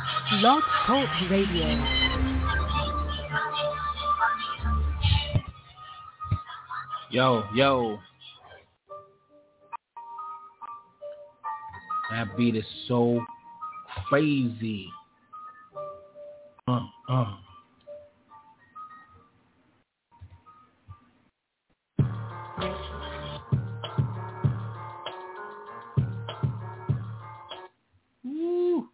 Blog Talk Radio. Yo. That beat is so crazy. Woo.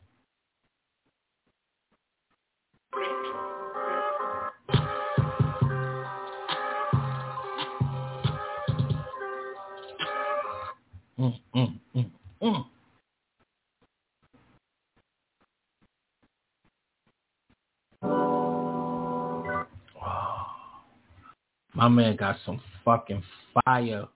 My man got some fucking fire.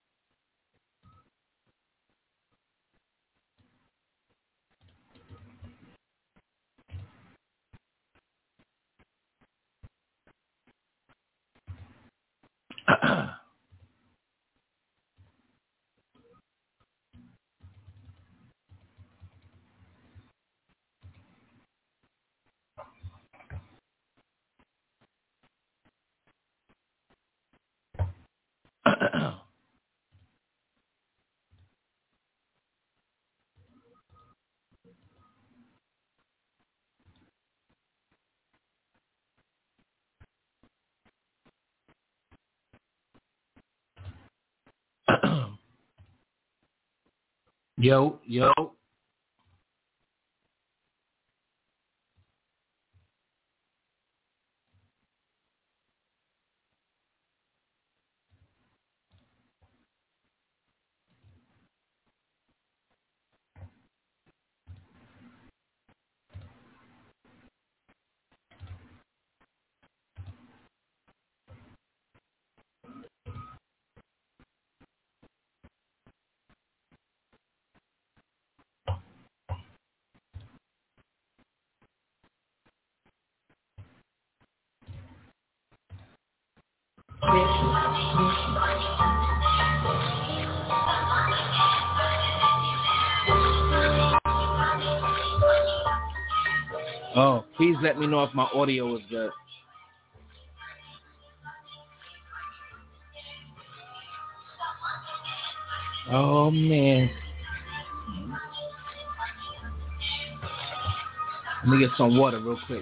Yo. Oh, please let me know if my audio is good. Oh, man. Let me get some water real quick.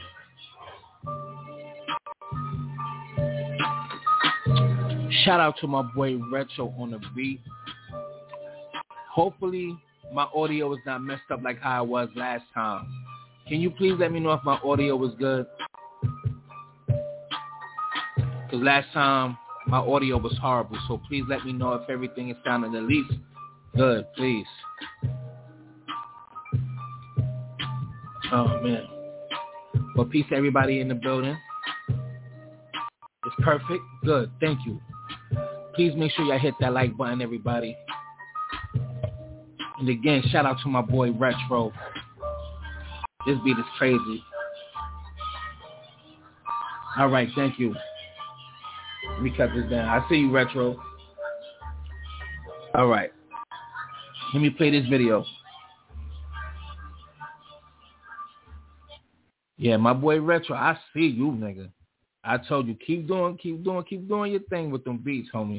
Shout out to my boy Retro on the beat. Hopefully my audio is not messed up like how it was last time. Can you please let me know if my audio was good? Because last time my audio was horrible. So please let me know if everything is sounding at least good, please. Oh, man. Well, peace to everybody in the building. It's perfect. Good. Thank you. Please make sure y'all hit that like button, everybody. And again, shout out to my boy Retro. This beat is crazy. All right, thank you. Let me cut this down. I see you, Retro. All right. Let me play this video. Yeah, my boy Retro, I see you, nigga. I told you, keep doing your thing with them beats, homie.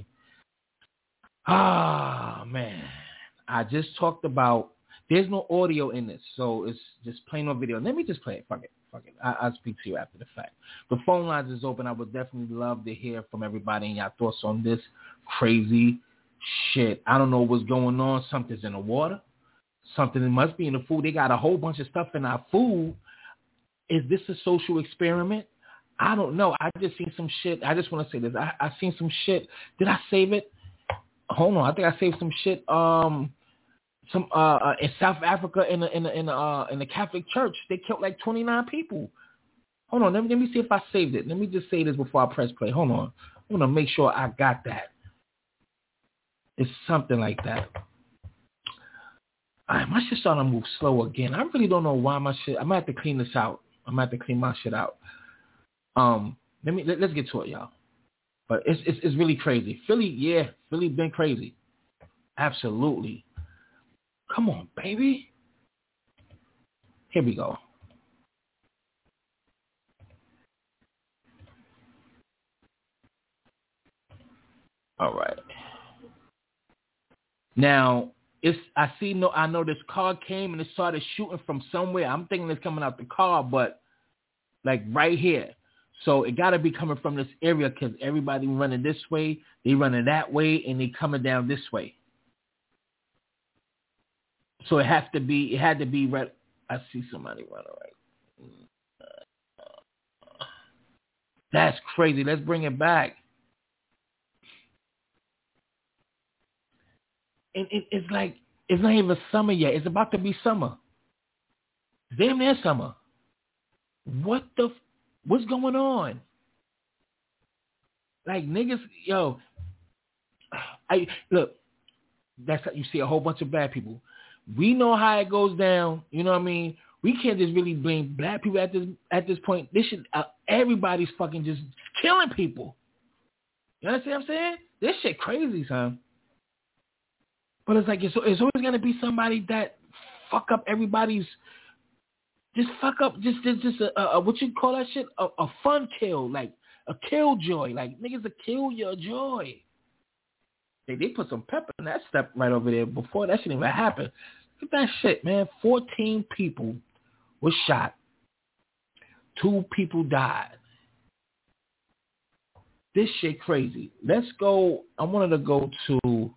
Ah, man. I just talked about, there's no audio in this, so it's just plain on video. Let me just play it. Fuck it. I'll speak to you after the fact. The phone lines is open. I would definitely love to hear from everybody and y'all thoughts on this crazy shit. I don't know what's going on. Something's in the water. Something must be in the food. They got a whole bunch of stuff in our food. Is this a social experiment? I don't know. I just seen some shit. I just want to say this. I seen some shit. Did I save it? Hold on. I think I saved some shit. In South Africa in the Catholic Church, they killed like 29 people. Hold on. Let me see if I saved it. Let me just say this before I press play. Hold on. I want to make sure I got that. It's something like that. All right, my shit starting to move slow again. I really don't know why my shit. I might have to clean this out. I might have to clean my shit out. Let's get to it, y'all. But it's really crazy. Philly been crazy. Absolutely. Come on, baby. Here we go. All right. Now, I know this car came and it started shooting from somewhere. I'm thinking it's coming out the car, but like right here. So it got to be coming from this area because everybody running this way, they running that way, and they coming down this way. So it had to be right. I see somebody running right. That's crazy. Let's bring it back. And it's like, it's not even summer yet. It's about to be summer. Damn near summer. What's going on? Like niggas, yo, look, that's how you see a whole bunch of black people. We know how it goes down. You know what I mean? We can't just really blame black people at this point. This shit, everybody's fucking just killing people. You understand what I'm saying? This shit crazy, son. But it's like it's always gonna be somebody that fuck up everybody's. Just fuck up, just a what you call that shit? A fun kill, like a killjoy. Like niggas to kill your joy. They put some pepper in that step right over there before that shit even happened. Look at that shit, man. 14 people were shot. 2 people died. This shit crazy. Let's go. I wanted to go to.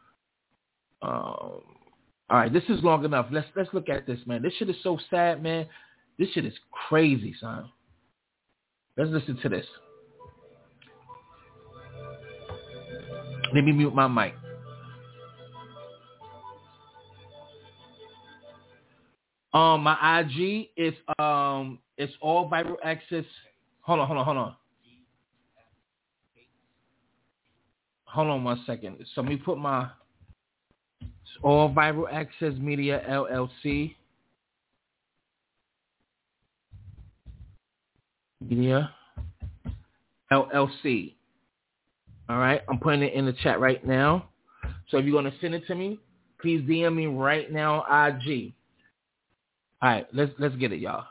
All right, this is long enough. Let's look at this, man. This shit is so sad, man. This shit is crazy, son. Let's listen to this. Let me mute my mic. My IG is it's all viral access. Hold on. Hold on 1 second. So let me put my all viral access media LLC. Media LLC. All right, I'm putting it in the chat right now. So if you're gonna send it to me, please DM me right now, IG. All right, let's get it, y'all.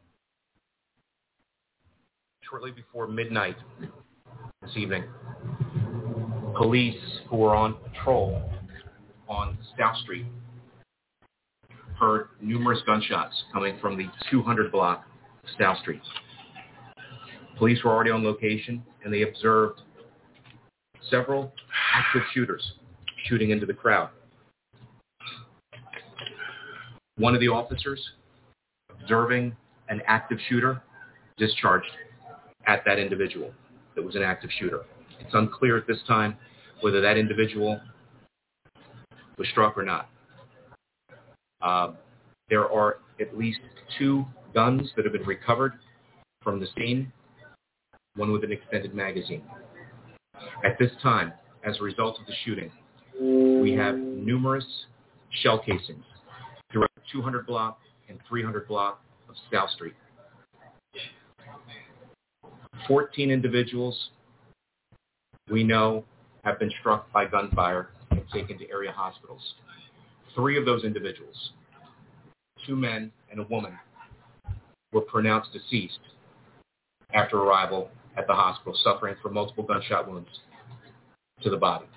Shortly before midnight this evening, police who were on patrol on South Street heard numerous gunshots coming from the 200 block of South Street. Police were already on location, and they observed several active shooters shooting into the crowd. One of the officers observing an active shooter discharged at that individual that was an active shooter. It's unclear at this time whether that individual was struck or not. There are at least 2 guns that have been recovered from the scene, one with an extended magazine. At this time, as a result of the shooting, we have numerous shell casings throughout the 200 block and 300 block of South Street. 14 individuals we know have been struck by gunfire and taken to area hospitals. 3 of those individuals, 2 men and a woman, were pronounced deceased after arrival at the hospital, suffering from multiple gunshot wounds to the body.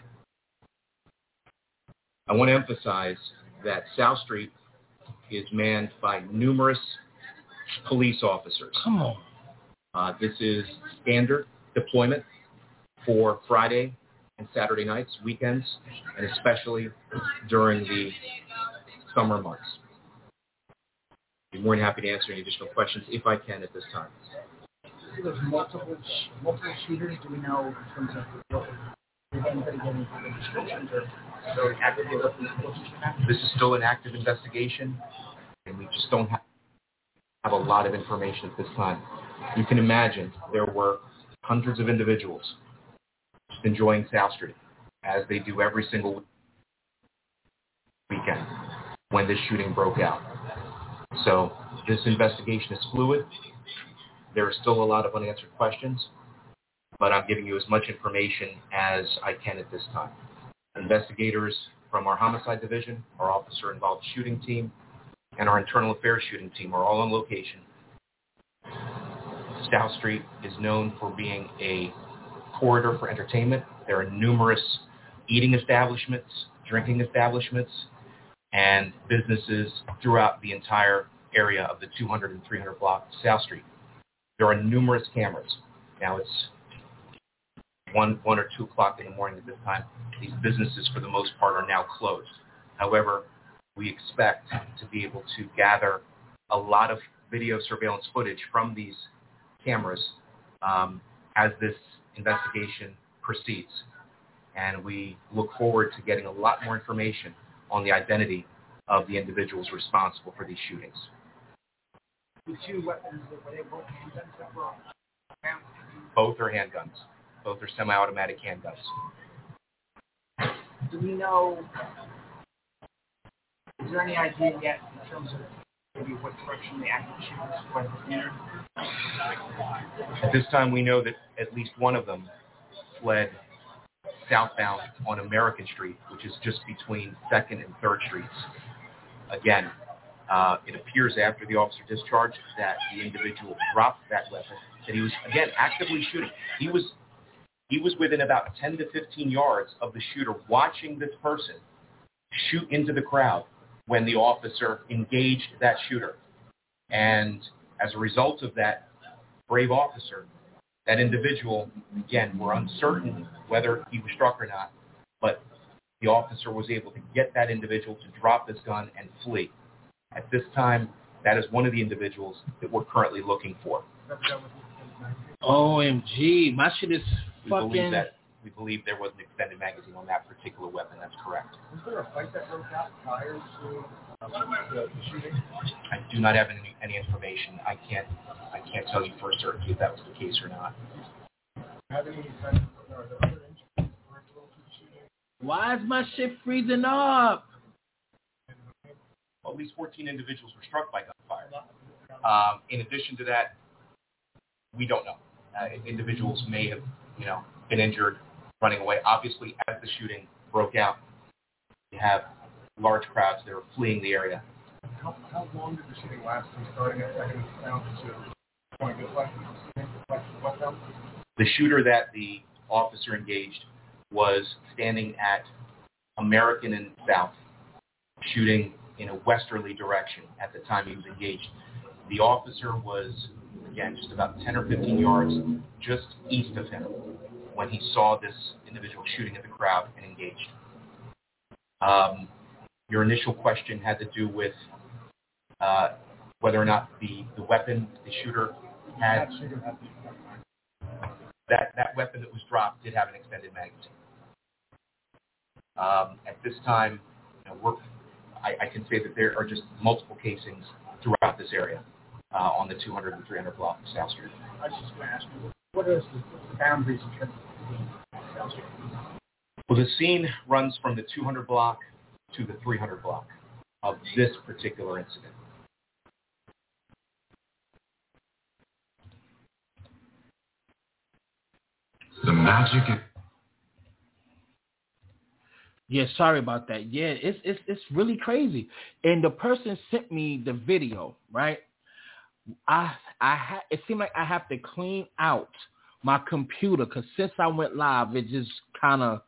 I want to emphasize that South Street is manned by numerous police officers. Come on. This is standard deployment for Friday and Saturday nights, weekends, and especially during the summer months. I'd be more than happy to answer any additional questions if I can at this time. There's multiple shooters. Do we know in terms of did anybody get any descriptions or so actively looking at? This is still an active investigation, and we just don't have a lot of information at this time. You can imagine there were hundreds of individuals just enjoying South Street, as they do every single weekend when this shooting broke out. So this investigation is fluid. There are still a lot of unanswered questions, but I'm giving you as much information as I can at this time. Investigators from our homicide division, our officer-involved shooting team, and our internal affairs shooting team are all on location. South Street is known for being a corridor for entertainment. There are numerous eating establishments, drinking establishments, and businesses throughout the entire area of the 200 and 300 block of South Street. There are numerous cameras. Now it's 1 or 2 o'clock in the morning at this time. These businesses, for the most part, are now closed. However, we expect to be able to gather a lot of video surveillance footage from these cameras as this investigation proceeds. And we look forward to getting a lot more information on the identity of the individuals responsible for these shootings. The 2 weapons, were they both handguns that were found? Both are handguns. Both are semi-automatic handguns. Do we know, is there any idea yet in terms of maybe what direction the active shooters went in? At this time, we know that at least one of them fled southbound on American Street, which is just between 2nd and 3rd Streets. Again, it appears after the officer discharged that the individual dropped that weapon, that he was, again, actively shooting. He was within about 10 to 15 yards of the shooter, watching this person shoot into the crowd when the officer engaged that shooter. And as a result of that brave officer, that individual, again, we're uncertain whether he was struck or not, but the officer was able to get that individual to drop his gun and flee. At this time, that is one of the individuals that we're currently looking for. OMG, my shit is fucking... We believe there was an extended magazine on that particular weapon. That's correct. Was there a fight that broke out prior to the shooting? I do not have any information. I can't tell you for certainty if that was the case or not. Have any sense or the other injuries peripheral to the shooting? Why is my shit freezing up? Well, at least 14 individuals were struck by gunfire. In addition to that, we don't know. Individuals may have, been injured, running away. Obviously, as the shooting broke out, you have large crowds that are fleeing the area. How long did the shooting last from starting at 2nd down to going this way? The shooter that the officer engaged was standing at American and South, shooting in a westerly direction at the time he was engaged. The officer was, again, just about 10 or 15 yards just east of him when he saw this individual shooting at the crowd and engaged. Your initial question had to do with whether or not the weapon the shooter had. That weapon that was dropped did have an extended magazine. At this time, I can say that there are just multiple casings throughout this area on the 200 and 300 block of South Street. I was just going to ask you, what is the boundaries in terms of South Street? Well, the scene runs from the 200 block to the 300 block of this particular incident. The magic. Yeah, sorry about that. Yeah, it's really crazy. And the person sent me the video, right? It seemed like I have to clean out my computer because since I went live, it just kind of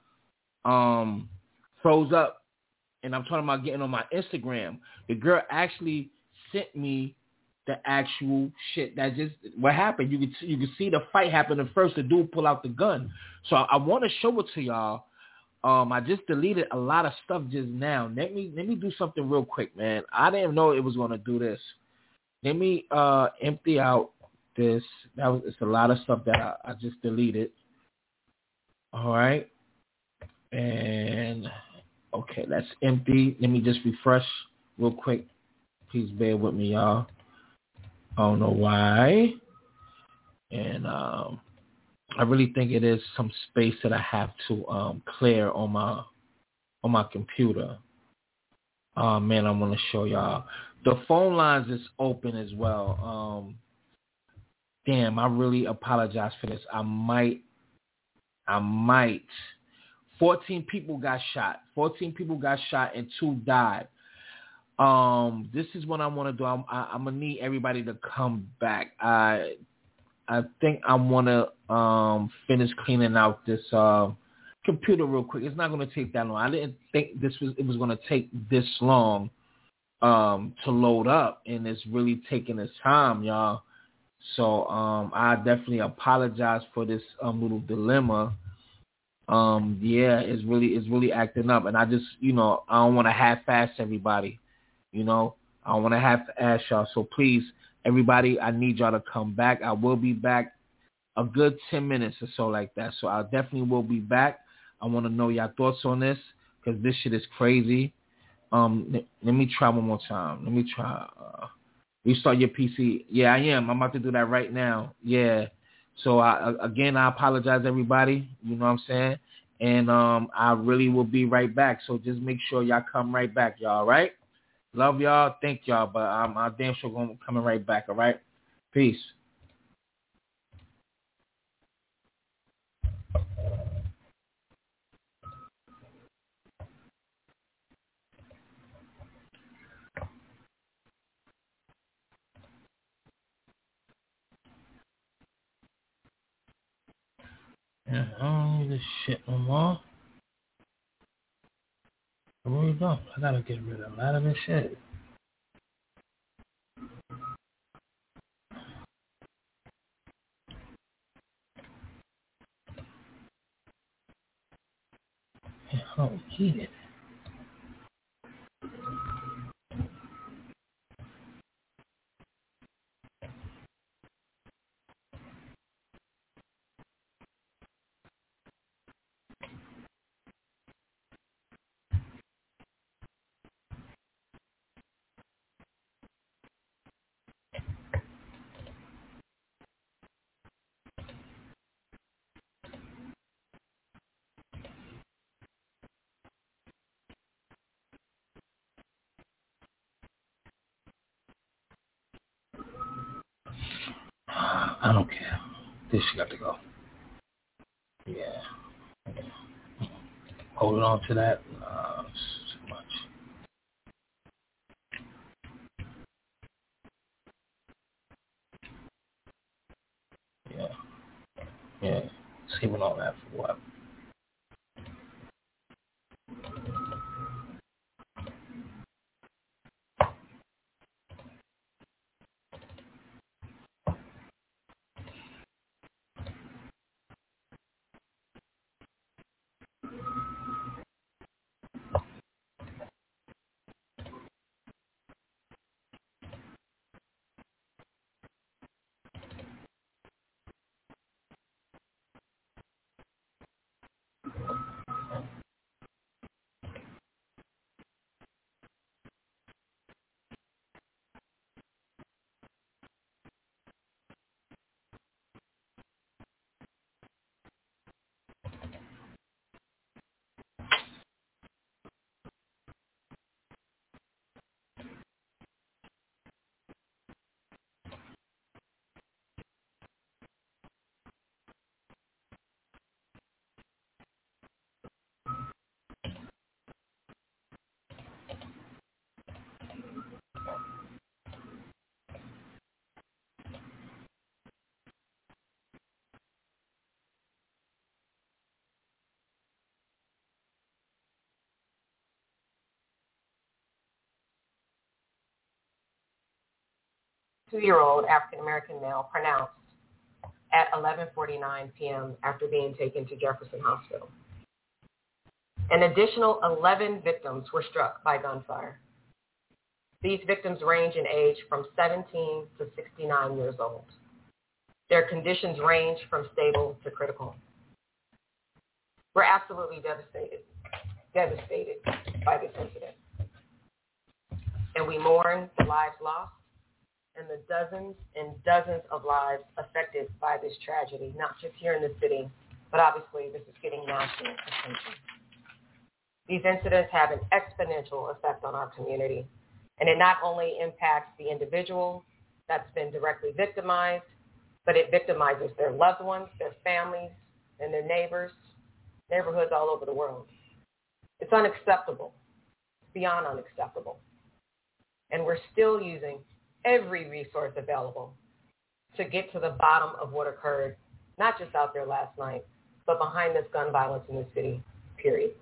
froze up. And I'm talking about getting on my Instagram. The girl actually sent me the actual shit that just what happened. You could see the fight happening first. The dude pull out the gun. So I want to show it to y'all. I just deleted a lot of stuff just now. Let me do something real quick, man. I didn't know it was gonna do this. Let me empty out this. It's a lot of stuff that I just deleted. All right. And okay, that's empty. Let me just refresh real quick. Please bear with me, y'all. I don't know why. And I really think it is some space that I have to clear on my computer. Man, I'm gonna show y'all. The phone lines is open as well. Damn, I really apologize for this. I might. 14 people got shot. 14 people got shot and 2 died. This is what I want to do. I'm gonna need everybody to come back. I I think I want to finish cleaning out this computer real quick. It's not going to take that long. I didn't think it was going to take this long to load up, and it's really taking its time, y'all. So I definitely apologize for this little dilemma. Yeah, it's really acting up, and I just, I don't want to half-ass everybody, I don't want to half-ass y'all. So please, everybody, I need y'all to come back. I will be back a good 10 minutes or so like that. So I definitely will be back. I want to know your thoughts on this because this shit is crazy. Let me try one more time. Let me try. Restart your PC. Yeah, I am. I'm about to do that right now. Yeah. So I apologize, everybody. You know what I'm saying? And I really will be right back. So just make sure y'all come right back, y'all. All right? Love y'all. Thank y'all. But I'm damn sure going to coming right back. All right? Peace. Yeah, I don't need this shit no more. I really don't. I gotta get rid of a lot of this shit. Yeah, I don't need it. I don't care. This shit got to go. Yeah. Holding on to that, it's too much. Yeah. Saving all that for what? Two-year-old African-American male pronounced at 11:49 p.m. after being taken to Jefferson Hospital. An additional 11 victims were struck by gunfire. These victims range in age from 17 to 69 years old. Their conditions range from stable to critical. We're absolutely devastated by this incident. And we mourn the lives lost and the dozens and dozens of lives affected by this tragedy, not just here in the city, but obviously this is getting national attention. These incidents have an exponential effect on our community, and it not only impacts the individual that's been directly victimized, but it victimizes their loved ones, their families, and their neighborhoods all over the world. It's unacceptable. It's beyond unacceptable. And we're still using every resource available to get to the bottom of what occurred, not just out there last night, but behind this gun violence in the city, period.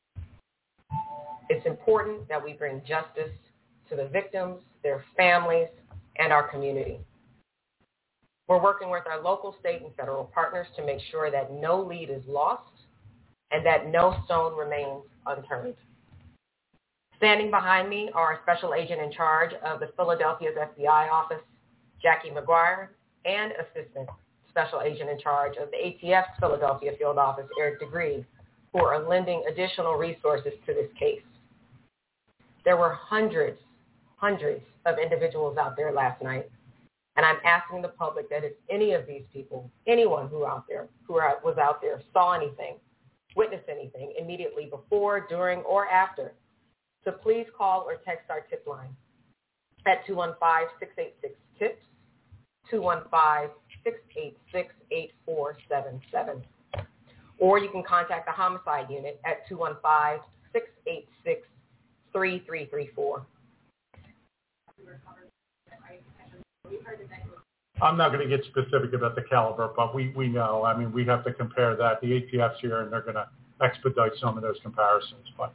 It's important that we bring justice to the victims, their families, and our community. We're working with our local, state, and federal partners to make sure that no lead is lost and that no stone remains unturned. Standing behind me are a special agent in charge of the Philadelphia's FBI office, Jackie McGuire, and Assistant Special Agent in charge of the ATF's Philadelphia field office, Eric DeGree, who are lending additional resources to this case. There were hundreds of individuals out there last night, and I'm asking the public that if any of these people, anyone who was out there, saw anything, witnessed anything immediately before, during, or after, to please call or text our tip line at 215-686-TIPS, 215-686-8477. Or you can contact the homicide unit at 215-686-3334. I'm not going to get specific about the caliber, but we know. I mean, we have to compare that. The ATF's here, and they're going to expedite some of those comparisons. But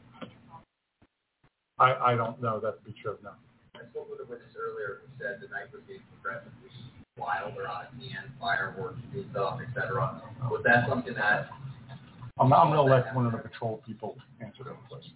I don't know that to be true, no. I spoke with a witness earlier who said the night was being progressively wilder on the end, fireworks, stuff, et cetera. Was that something that... I'm going to let one of the patrol people answer those questions.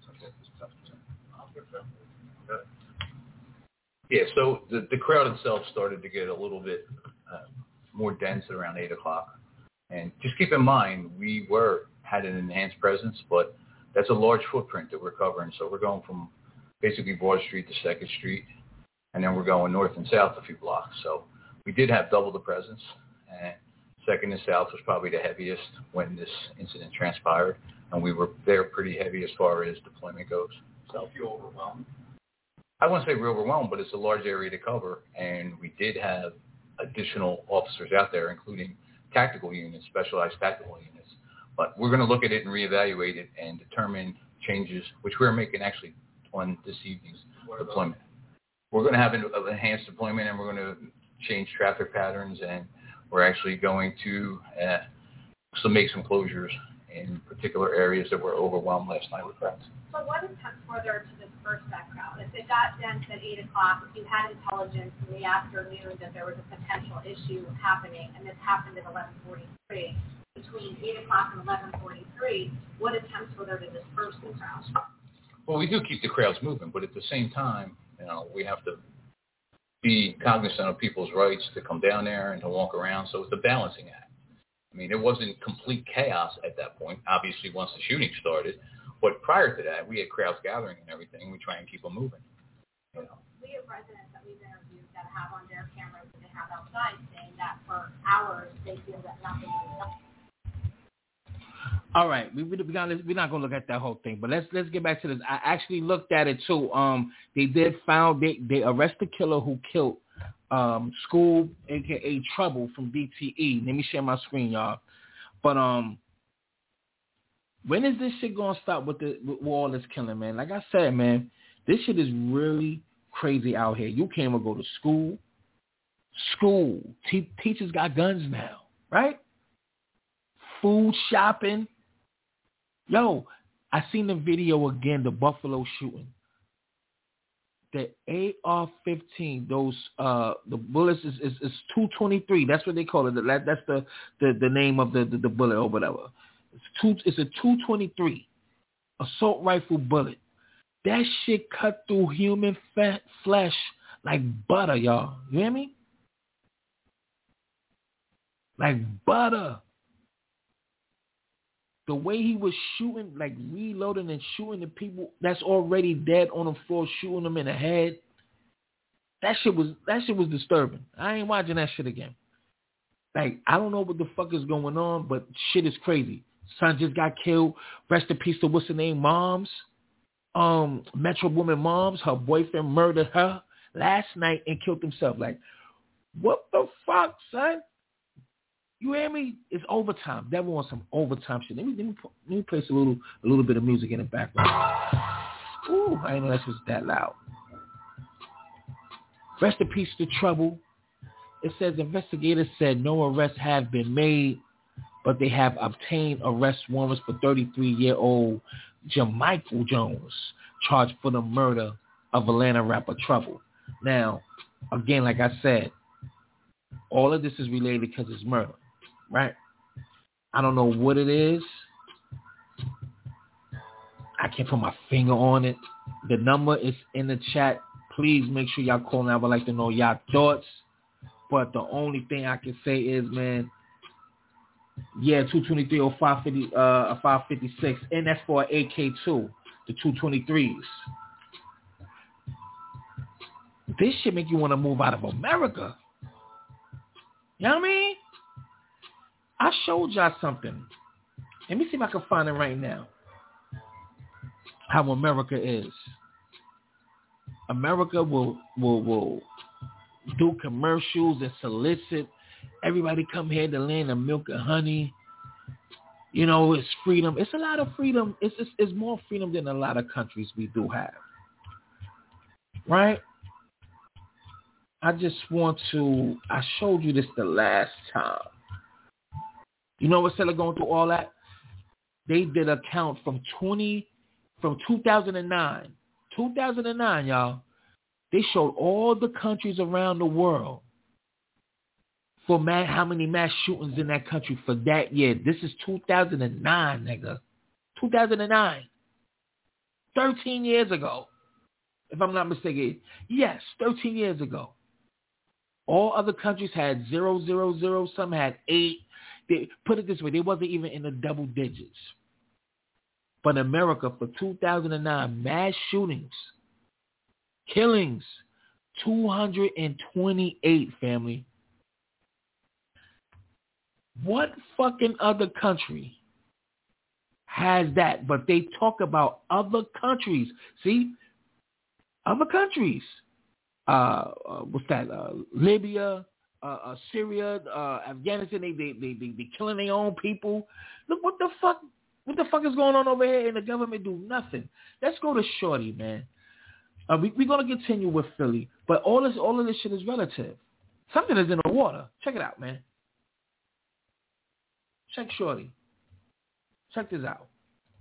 Yeah, so the crowd itself started to get a little bit more dense at around 8 o'clock. And just keep in mind, we had an enhanced presence, but that's a large footprint that we're covering. So we're going from basically Broad Street to 2nd Street, and then we're going north and south a few blocks. So we did have double the presence, and 2nd and South was probably the heaviest when this incident transpired, and we were there pretty heavy as far as deployment goes. So if you overwhelmed? I wouldn't say we're overwhelmed, but it's a large area to cover, and we did have additional officers out there, including tactical units, specialized tactical units. But we're going to look at it and reevaluate it and determine changes, which we're making actually on this evening's deployment. We're going to have an enhanced deployment, and we're going to change traffic patterns, and we're actually going to make some closures in particular areas that were overwhelmed last night with crowds. So what attempts were there to disperse that crowd? If it got dense at 8 o'clock, if you had intelligence in the afternoon that there was a potential issue happening, and this happened at 11:43, between 8 o'clock and 11:43, what attempts were there to disperse the crowd? Well, we do keep the crowds moving, but at the same time, we have to be cognizant of people's rights to come down there and to walk around. So it's a balancing act. I mean, it wasn't complete chaos at that point, obviously, once the shooting started. But prior to that, we had crowds gathering and everything. We try and keep them moving. We have residents that we've interviewed that have on their cameras that they have outside saying that for hours they feel that nothing is done. All right, we're not going to look at that whole thing, but let's get back to this. I actually looked at it too. They arrest the killer who killed School, aka Trouble from DTE. Let me share my screen, y'all. But when is this shit gonna stop with all this killing, man? Like I said, man, this shit is really crazy out here. You can't even go to school. Teachers got guns now, right? Food shopping. Yo, I seen the video again, the Buffalo shooting. The AR-15, those the bullets is 223. That's what they call it. That's the name of the bullet or whatever. It's a 223 assault rifle bullet. That shit cut through human flesh like butter, y'all. You hear me? Like butter. The way he was shooting, like reloading and shooting the people that's already dead on the floor, shooting them in the head. That shit was disturbing. I ain't watching that shit again. Like, I don't know what the fuck is going on, but shit is crazy. Son just got killed. Rest in peace to what's her name, Moms. Metro Woman Moms. Her boyfriend murdered her last night and killed himself. Like, what the fuck, son? You hear me? It's overtime. Devil wants some overtime shit. Let me play a little bit of music in the background. Ooh, I didn't know that was that loud. Rest in peace to Trouble. It says investigators said no arrests have been made, but they have obtained arrest warrants for 33-year-old Jamichael Jones, charged for the murder of Atlanta rapper Trouble. Now, again, like I said, all of this is related because it's murder, right? I don't know what it is. I can't put my finger on it. The number is in the chat. Please make sure y'all call now. I would like to know y'all thoughts. But the only thing I can say is, man, yeah, 223 or 556, and that's for AK2, the 223s. This shit make you want to move out of America. You know what I mean? I showed y'all something. Let me see if I can find it right now. How America is. America will do commercials and solicit everybody come here to land of milk and honey. You know, it's freedom. It's a lot of freedom. It's more freedom than a lot of countries we do have. Right? I showed you this the last time. You know, instead of going through all that, they did a count from 2009. 2009, y'all. They showed all the countries around the world for how many mass shootings in that country for that year. This is 2009, nigga. 2009. 13 years ago. If I'm not mistaken. Yes, 13 years ago. All other countries had 0, 0, 0. Some had 8. They, put it this way, they wasn't even in the double digits. But America, for 2009, mass shootings, killings, 228, family. What fucking other country has that? But they talk about other countries. See? Other countries. What's that? Libya, Syria, Afghanistan. They killing their own people. Look, what the fuck? What the fuck is going on over here? And the government do nothing. Let's go to Shorty, man. We're gonna continue with Philly, but all of this shit is relative. Something is in the water. Check it out, man. Check Shorty. Check this out.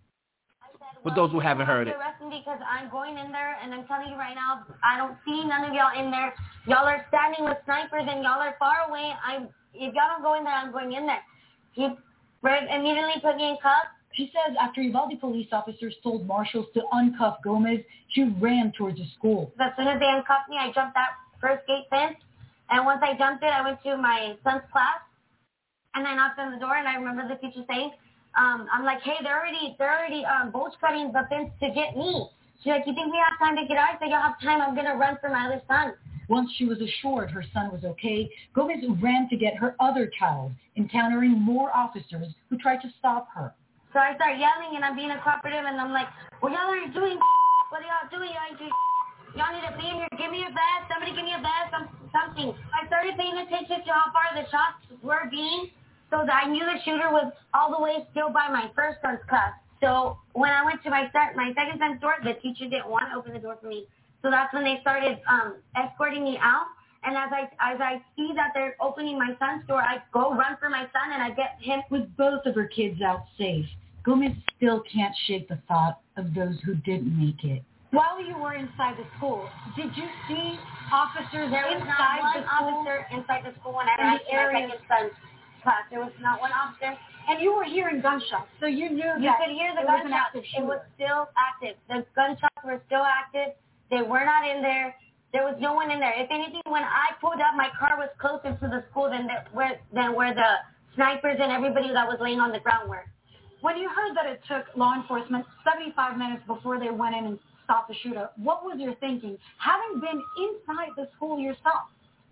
For those who haven't heard it. Arrest me because I'm going in there, and I'm telling you right now, I don't see none of y'all in there. Y'all are standing with snipers, and y'all are far away. If y'all don't go in there, I'm going in there. He immediately put me in cuffs. She says after Uvalde police officers told marshals to uncuff Gomez, she ran towards the school. As soon as they uncuffed me, I jumped that first gate fence, and once I jumped it, I went to my son's class, and I knocked on the door, and I remember the teacher saying, I'm like, hey, they're already bolt cutting the fence to get me. She's like, you think we have time to get out? I said, y'all have time. I'm going to run for my other son. Once she was assured her son was okay, Gomez ran to get her other child, encountering more officers who tried to stop her. So I start yelling, and I'm being a cooperative, and I'm like, well, y'all are doing what are y'all doing? Y'all need to be in here. Give me a vest. Somebody give me a vest. Something. I started paying attention to how far the shots were being, so that I knew the shooter was all the way still by my first son's class. So when I went to my second son's door, the teacher didn't want to open the door for me. So that's when they started escorting me out. And as I see that they're opening my son's door, I go run for my son, and I get him. With both of her kids out safe, Gomez still can't shake the thought of those who didn't make it. While you were inside the school, did you see officers inside the school? There was not one officer inside the school when I ran to my second son's class. There was not one officer. And you were hearing gunshots, so you knew you could hear the gunshots. It was still active. The gunshots were still active. They were not in there. There was no one in there. If anything, when I pulled up, my car was closer to the school than where the snipers and everybody that was laying on the ground were. When you heard that it took law enforcement 75 minutes before they went in and stopped the shooter, what was your thinking, having been inside the school yourself?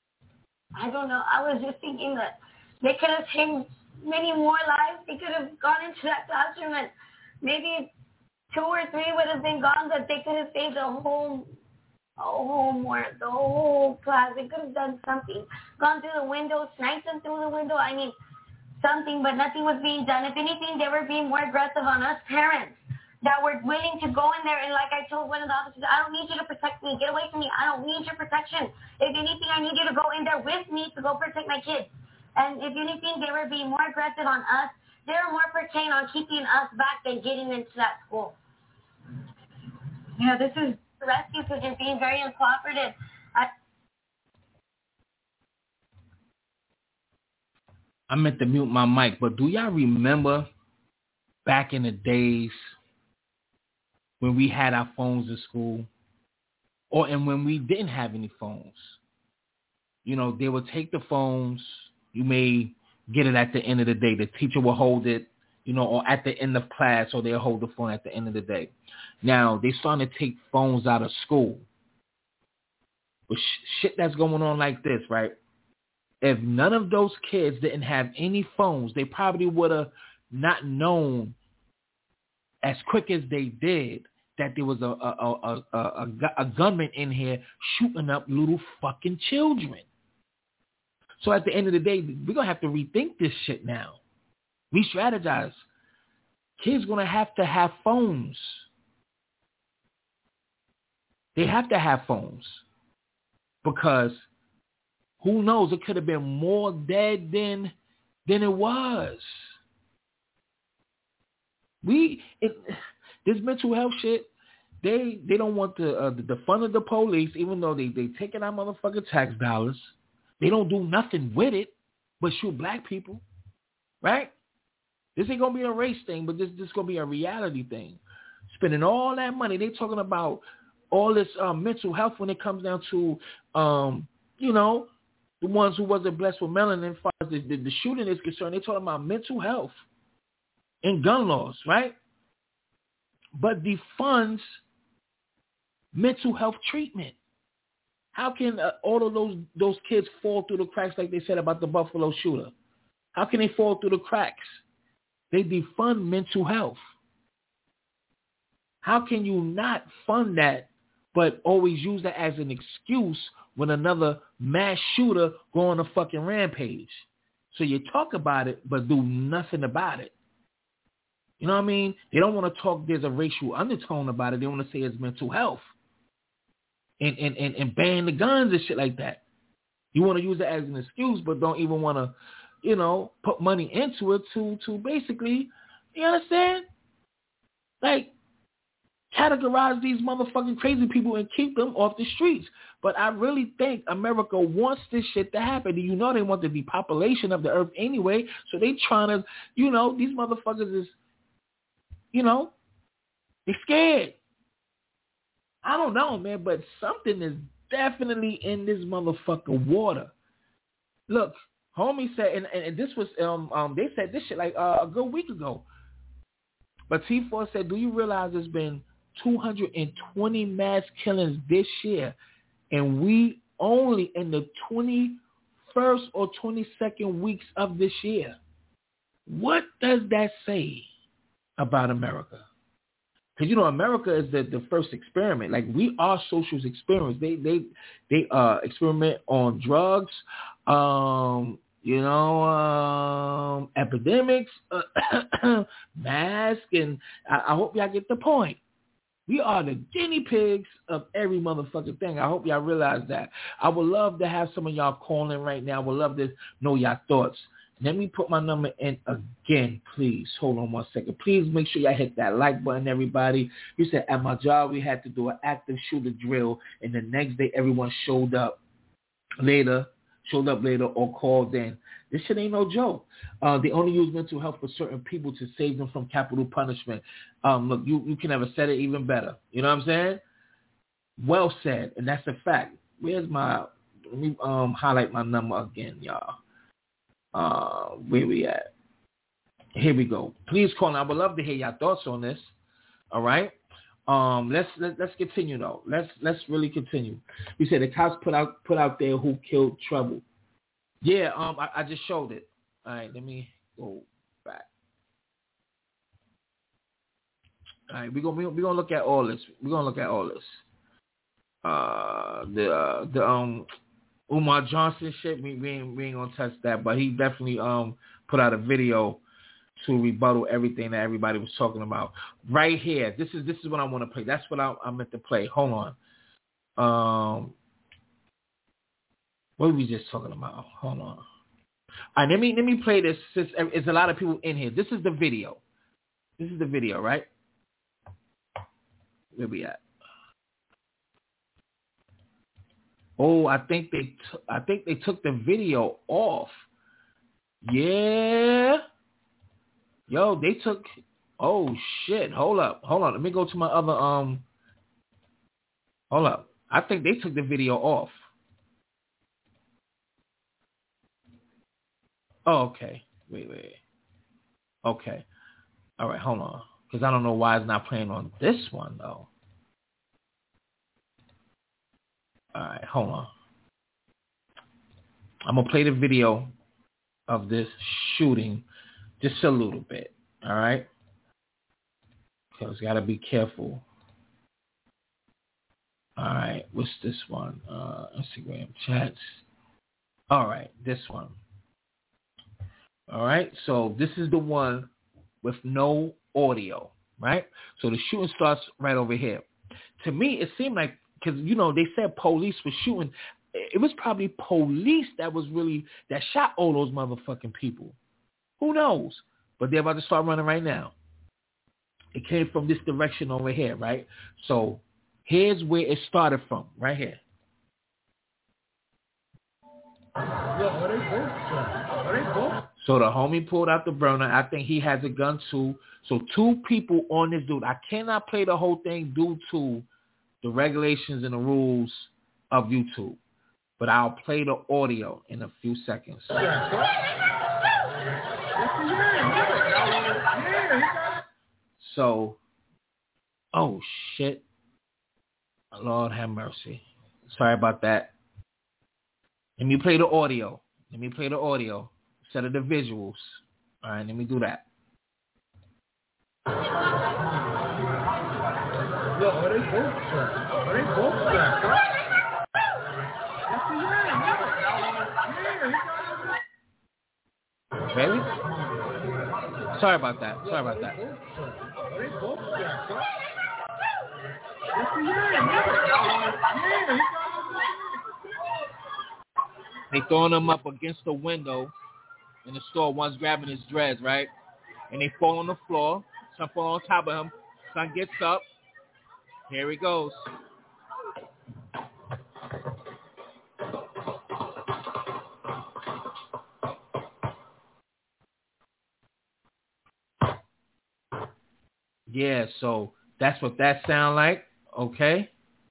I don't know. I was just thinking that they could have saved many more lives. They could have gone into that classroom, and maybe 2 or 3 would have been gone, but they could have saved the whole class. They could have done something. Gone through the window, sniped them through the window. I mean, something, but nothing was being done. If anything, they were being more aggressive on us parents that were willing to go in there. And like I told one of the officers, I don't need you to protect me. Get away from me. I don't need your protection. If anything, I need you to go in there there with me to go protect my kids. And if anything, they were being more aggressive on us. They were more pertained on keeping us back than getting into that school. Yeah, this is the rescue for just being very uncooperative. I meant to mute my mic, but do y'all remember back in the days when we had our phones in school, and when we didn't have any phones? You know, they would take the phones. You may get it at the end of the day. The teacher will hold it, you know, or at the end of class, or they'll hold the phone at the end of the day. Now, they starting to take phones out of school. But shit that's going on like this, right? If none of those kids didn't have any phones, they probably would have not known as quick as they did that there was a gunman in here shooting up little fucking children. So at the end of the day, we're going to have to rethink this shit now. Re-strategize. Kids going to have phones. They have to have phones. Because who knows, it could have been more dead than it was. This mental health shit, they don't want the fund of the police, even though they taking our motherfucking tax dollars. They don't do nothing with it but shoot black people, right? This ain't going to be a race thing, but this is going to be a reality thing. Spending all that money. They talking about all this mental health when it comes down to, you know, the ones who wasn't blessed with melanin as far as the shooting is concerned. They talking about mental health and gun laws, right? But defunds mental health treatment. How can all of those kids fall through the cracks like they said about the Buffalo shooter? How can they fall through the cracks? They defund mental health. How can you not fund that but always use that as an excuse when another mass shooter go on a fucking rampage? So you talk about it but do nothing about it. You know what I mean? They don't want to talk there's a racial undertone about it. They want to say it's mental health. And ban the guns and shit like that. You want to use it as an excuse, but don't even want to, you know, put money into it to basically, you understand? Like, categorize these motherfucking crazy people and keep them off the streets. But I really think America wants this shit to happen. You know they want the depopulation of the earth anyway, so they trying to, you know, these motherfuckers is, you know, they're scared. I don't know, man, but something is definitely in this motherfucking water. Look, homie said, and this was, they said this shit like a good week ago. But T4 said, do you realize there's been 220 mass killings this year, and we only in the 21st or 22nd weeks of this year? What does that say about America? Because, you know, America is the first experiment. Like, we are social experiments. They experiment on drugs, you know, epidemics, masks, and I hope y'all get the point. We are the guinea pigs of every motherfucking thing. I hope y'all realize that. I would love to have some of y'all calling right now. I would love to know y'all thoughts. Let me put my number in again, please. Hold on 1 second. Please make sure y'all hit that like button, everybody. You said at my job we had to do an active shooter drill, and the next day everyone showed up later or called in. This shit ain't no joke. They only use mental health for certain people to save them from capital punishment. Look, you can never said it even better. You know what I'm saying? Well said, and that's a fact. Let me highlight my number again, y'all. Where we at? Here we go. Please call. I would love to hear your thoughts on this. All right. Let's continue though. Let's really continue. You said the cops put out there who killed Trouble. Yeah. I just showed it. All right. Let me go back. All right. We're gonna look at all this. The Umar Johnson shit, we ain't gonna touch that, but he definitely put out a video to rebuttal everything that everybody was talking about. Right here, this is what I want to play. That's what I meant to play. Hold on. What were we just talking about? Hold on. All right, let me play this. Since there's a lot of people in here. This is the video. This is the video, right? Where we at? Oh, I think they took the video off. Yeah. Yo, they took. Oh shit! Hold up. Let me go to my other Hold up. I think they took the video off. Oh, okay. Wait. Okay. All right, hold on. Because I don't know why it's not playing on this one, though. All right, hold on. I'm going to play the video of this shooting just a little bit, all right? Because got to be careful. All right, what's this one? Instagram chats. All right, this one. All right, so this is the one with no audio, right? So the shooting starts right over here. To me, it seemed like, because, they said police were shooting. It was probably police that shot all those motherfucking people. Who knows? But they're about to start running right now. It came from this direction over here, right? So here's where it started from, right here. So the homie pulled out the burner. I think he has a gun too. So two people on this dude. I cannot play the whole thing due to the regulations and the rules of YouTube. But I'll play the audio in a few seconds. So, oh shit. Lord have mercy. Sorry about that. Let me play the audio. Instead of the visuals. All right, let me do that. Really? Sorry about that. They throwing him up against the window in the store. One's grabbing his dreads, right? And they fall on the floor. Some fall on top of him. Son gets up. Here he goes. Yeah, so that's what that sound like. Okay.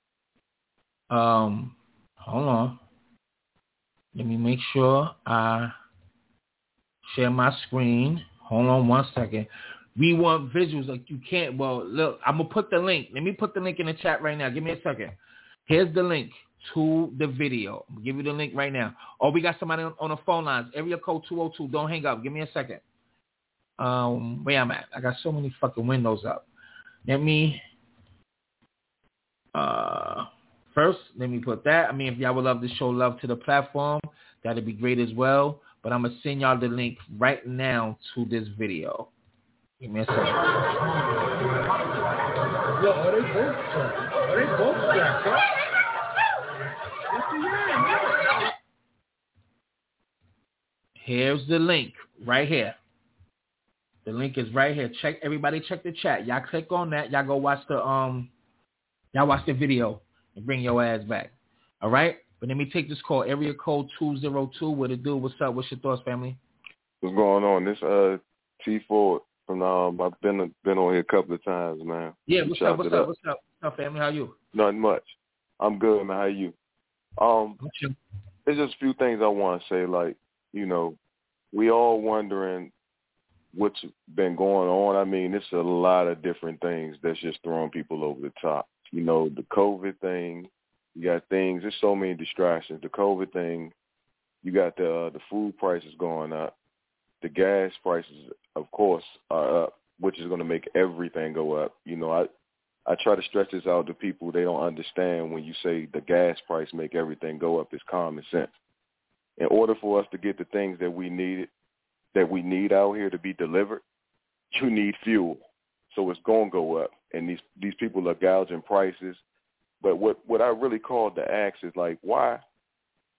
Hold on. Let me make sure I share my screen. Hold on 1 second. We want visuals. Like you can't. Well, look, I'm going to put the link. Let me put the link in the chat right now. Give me a second. Here's the link to the video. I'm going to give you the link right now. Oh, we got somebody on the phone lines. Area code 202. Don't hang up. Give me a second. Where I'm at. I got so many fucking windows up. Let me first, let me put that. I mean, if y'all would love to show love to the platform, that'd be great as well. But I'm going to send y'all the link right now to this video. Give me a second. Here's the link right here. The link is right here. Everybody check the chat. Y'all click on that. Y'all go watch the video and bring your ass back. All right? But let me take this call. Area code 202. What it do? What's up? What's your thoughts, family? What's going on? This T Ford from I've been on here a couple of times, man. Yeah, what's up, family? How you? Nothing much. I'm good, man. How you? There's just a few things I want to say. Like, we all wondering what's been going on. I mean, it's a lot of different things that's just throwing people over the top. The COVID thing, you got things, there's so many distractions. The COVID thing, you got the food prices going up. The gas prices, of course, are up, which is going to make everything go up. I try to stretch this out to people. They don't understand when you say the gas price make everything go up. It's common sense. In order for us to get the things that we need out here to be delivered, you need fuel. So it's going to go up. And these people are gouging prices. But what I really called to ask is, like, why?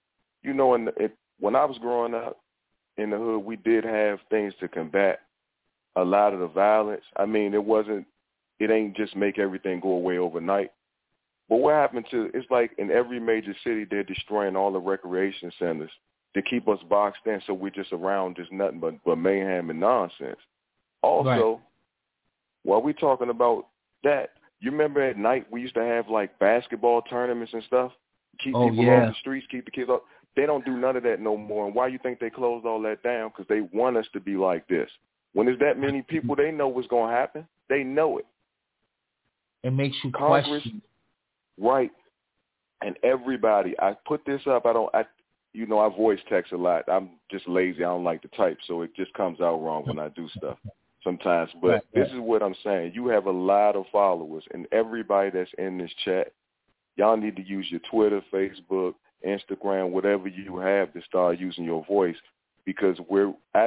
you know, when I was growing up in the hood, we did have things to combat a lot of the violence. I mean, it ain't just make everything go away overnight. But what happened to, it's like in every major city, they're destroying all the recreation centers to keep us boxed in, so we're just around just nothing but mayhem and nonsense. Also, while we're talking about that, you remember at night we used to have like basketball tournaments and stuff? Keep people off the streets, keep the kids off. They don't do none of that no more. And why you think they closed all that down? Because they want us to be like this. When there's that many people, they know what's going to happen. They know it. It makes you Congress, question. Right. And everybody, I put this up. I voice text a lot. I'm just lazy. I don't like to type, so it just comes out wrong when I do stuff sometimes. But this is what I'm saying. You have a lot of followers, and everybody that's in this chat, y'all need to use your Twitter, Facebook, Instagram, whatever you have to start using your voice, because we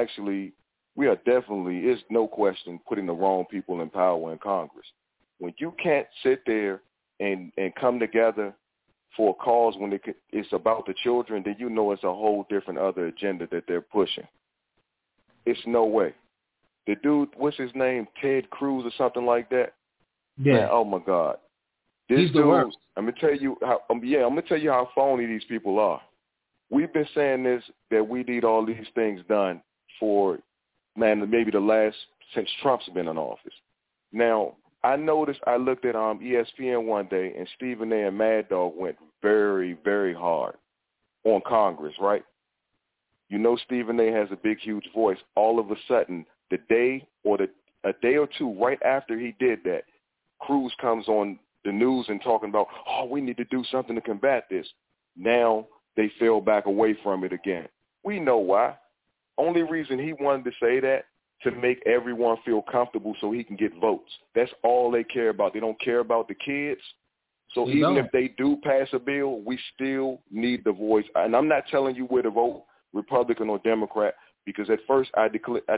are definitely, it's no question, putting the wrong people in power in Congress. When you can't sit there and come together for a cause when it's about the children, then you know it's a whole different other agenda that they're pushing. It's no way. The dude, what's his name, Ted Cruz or something like that? Yeah. Man, oh my God. This He's the dude, worst. I'm gonna tell you how phony these people are. We've been saying this, that we need all these things done for, man, maybe since Trump's been in office. Now, I noticed, I looked at ESPN one day, and Stephen A. and Mad Dog went very, very hard on Congress, right? You know Stephen A. has a big, huge voice. All of a sudden, a day or two right after he did that, Cruz comes on the news and talking about, we need to do something to combat this. Now they fell back away from it again. We know why. Only reason he wanted to say that, to make everyone feel comfortable so he can get votes. That's all they care about. They don't care about the kids. So if they do pass a bill, we still need the voice. And I'm not telling you where to vote, Republican or Democrat, because at first I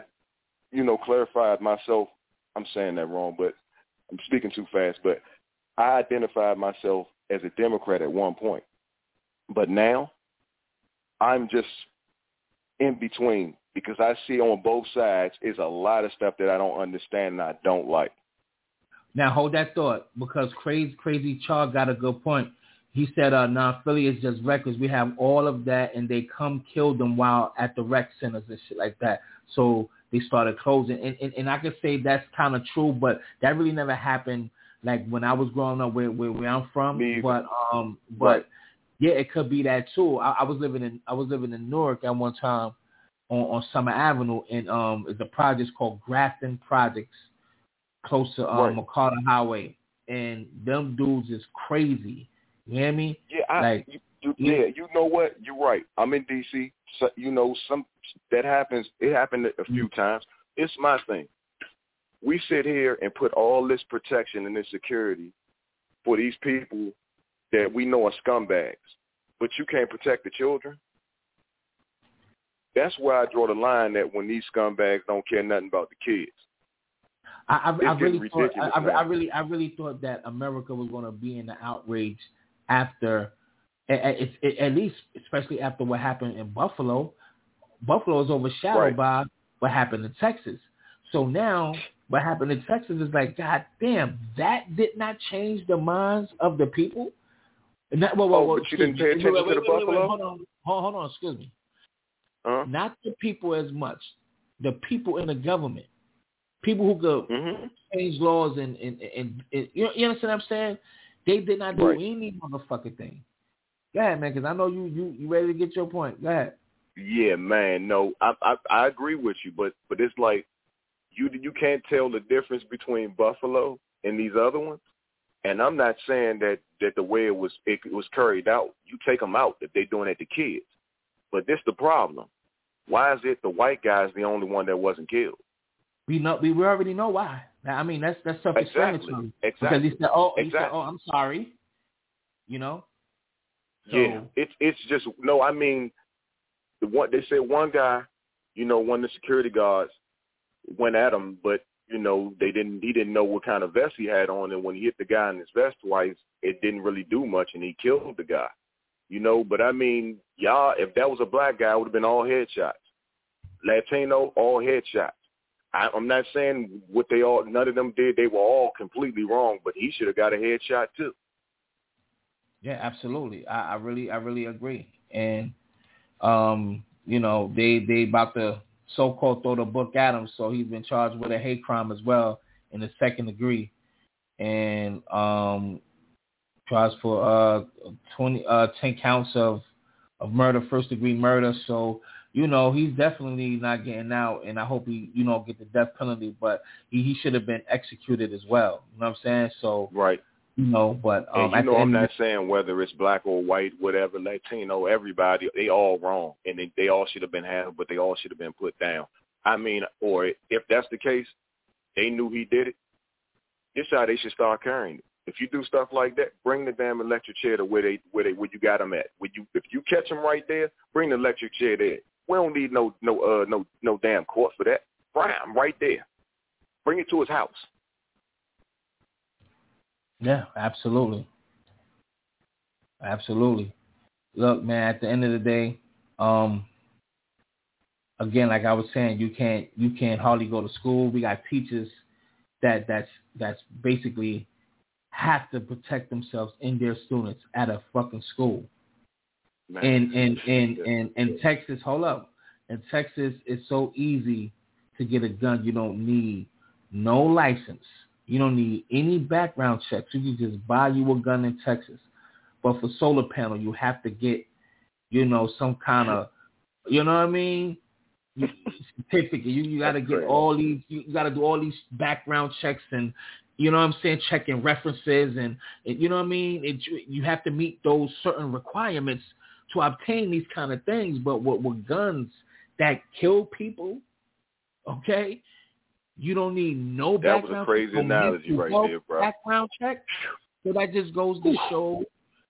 clarified myself. I'm saying that wrong, but I'm speaking too fast. But I identified myself as a Democrat at one point. But now I'm just in between, because I see on both sides is a lot of stuff that I don't understand and I don't like. Now hold that thought, because Crazy Char got a good point. He said, Philly is just reckless. We have all of that, and they come kill them while at the rec centers and shit like that. So they started closing. And I could say that's kind of true, but that really never happened like when I was growing up where I'm from. But yeah, it could be that too. I was living in Newark at one time on Summer Avenue, and it's a project called Grafton Projects, close to McCarter Highway, and them dudes is crazy. You hear me? Yeah, you know what? You're right. I'm in D.C. So, some that happens. It happened a few times. It's my thing. We sit here and put all this protection and this security for these people that we know are scumbags, but you can't protect the children. That's where I draw the line, that when these scumbags don't care nothing about the kids. I really thought that America was going to be in the outrage after, at least, especially after what happened in Buffalo. Buffalo is overshadowed by what happened in Texas. So now what happened in Texas is like, God damn, that did not change the minds of the people. And that, but you didn't pay attention to the Buffalo? Hold on, excuse me. Not the people as much. The people in the government. People who could change laws and you understand what I'm saying? They did not do any motherfucking thing. Go ahead, man, because I know you ready to get your point. Go ahead. Yeah, man. No, I agree with you, but it's like you can't tell the difference between Buffalo and these other ones. And I'm not saying that the way it was carried out, you take them out if they're doing it to kids. But this the problem. Why is it the white guy's the only one that wasn't killed? We already know why. I mean, that's self-explanatory. Exactly. Because he said, I'm sorry. So, yeah, it's just no. I mean, they said one guy, one of the security guards went at him, but he didn't know what kind of vest he had on, and when he hit the guy in his vest twice, it didn't really do much, and he killed the guy. you know. But I mean, y'all, if that was a black guy, it would have been all headshots. Latino, all headshots. I'm not saying what none of them did. They were all completely wrong, but he should have got a headshot too. Yeah, absolutely. I really agree. And you know, they about to so-called throw the book at him, so he's been charged with a hate crime as well in the second degree, and charged for 10 counts of murder, first degree murder. So, you know, he's definitely not getting out, and I hope he, you know, get the death penalty, but he should have been executed as well. You know what I'm saying? So, right. You know, but and you know, I'm not saying whether it's black or white, whatever, Latino, everybody, they all wrong, and they all should have been handled, but they all should have been put down. I mean, or if that's the case, they knew he did it. This is how they should start carrying it. If you do stuff like that, bring the damn electric chair to where you got them at. If you catch them right there, bring the electric chair there. We don't need no damn court for that. Bring him right there. Bring it to his house. Yeah, absolutely. Absolutely. Look, man, at the end of the day, again, like I was saying, you can't hardly go to school. We got teachers that's basically have to protect themselves and their students at a fucking school. Man. In Texas, hold up. In Texas, it's so easy to get a gun. You don't need no license. You don't need any background checks. You can just buy you a gun in Texas. But for solar panel, you have to get, you know, some kind of, you know what I mean, certificate. You got to get all these, you got to do all these background checks and, you know what I'm saying, checking references and you know what I mean? You have to meet those certain requirements to obtain these kind of things. But with guns that kill people, okay, you don't need no background check. That was a crazy analogy right there, bro. Background check. So that just goes to show,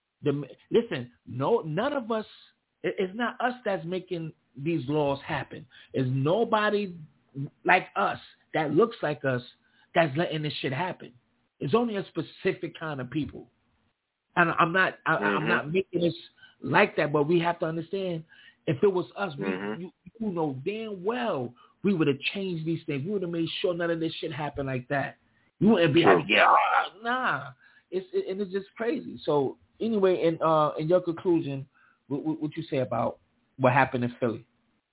none of us, it's not us that's making these laws happen. It's nobody like us that looks like us that's letting this shit happen. It's only a specific kind of people. And I'm not making this like that, but we have to understand, if it was us, you know damn well we would have changed these things. We would have made sure none of this shit happened like that. You wouldn't be like, nah. It's just crazy. So anyway, in your conclusion, what you say about what happened in Philly?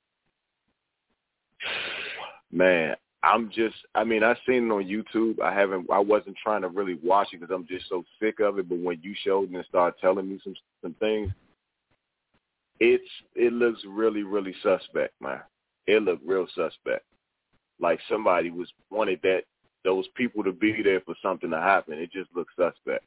Man, I seen it on YouTube. I wasn't trying to really watch it because I'm just so sick of it. But when you showed and started telling me some things, it looks really, really suspect, man. It looked real suspect. Like somebody wanted those people to be there for something to happen. It just looks suspect.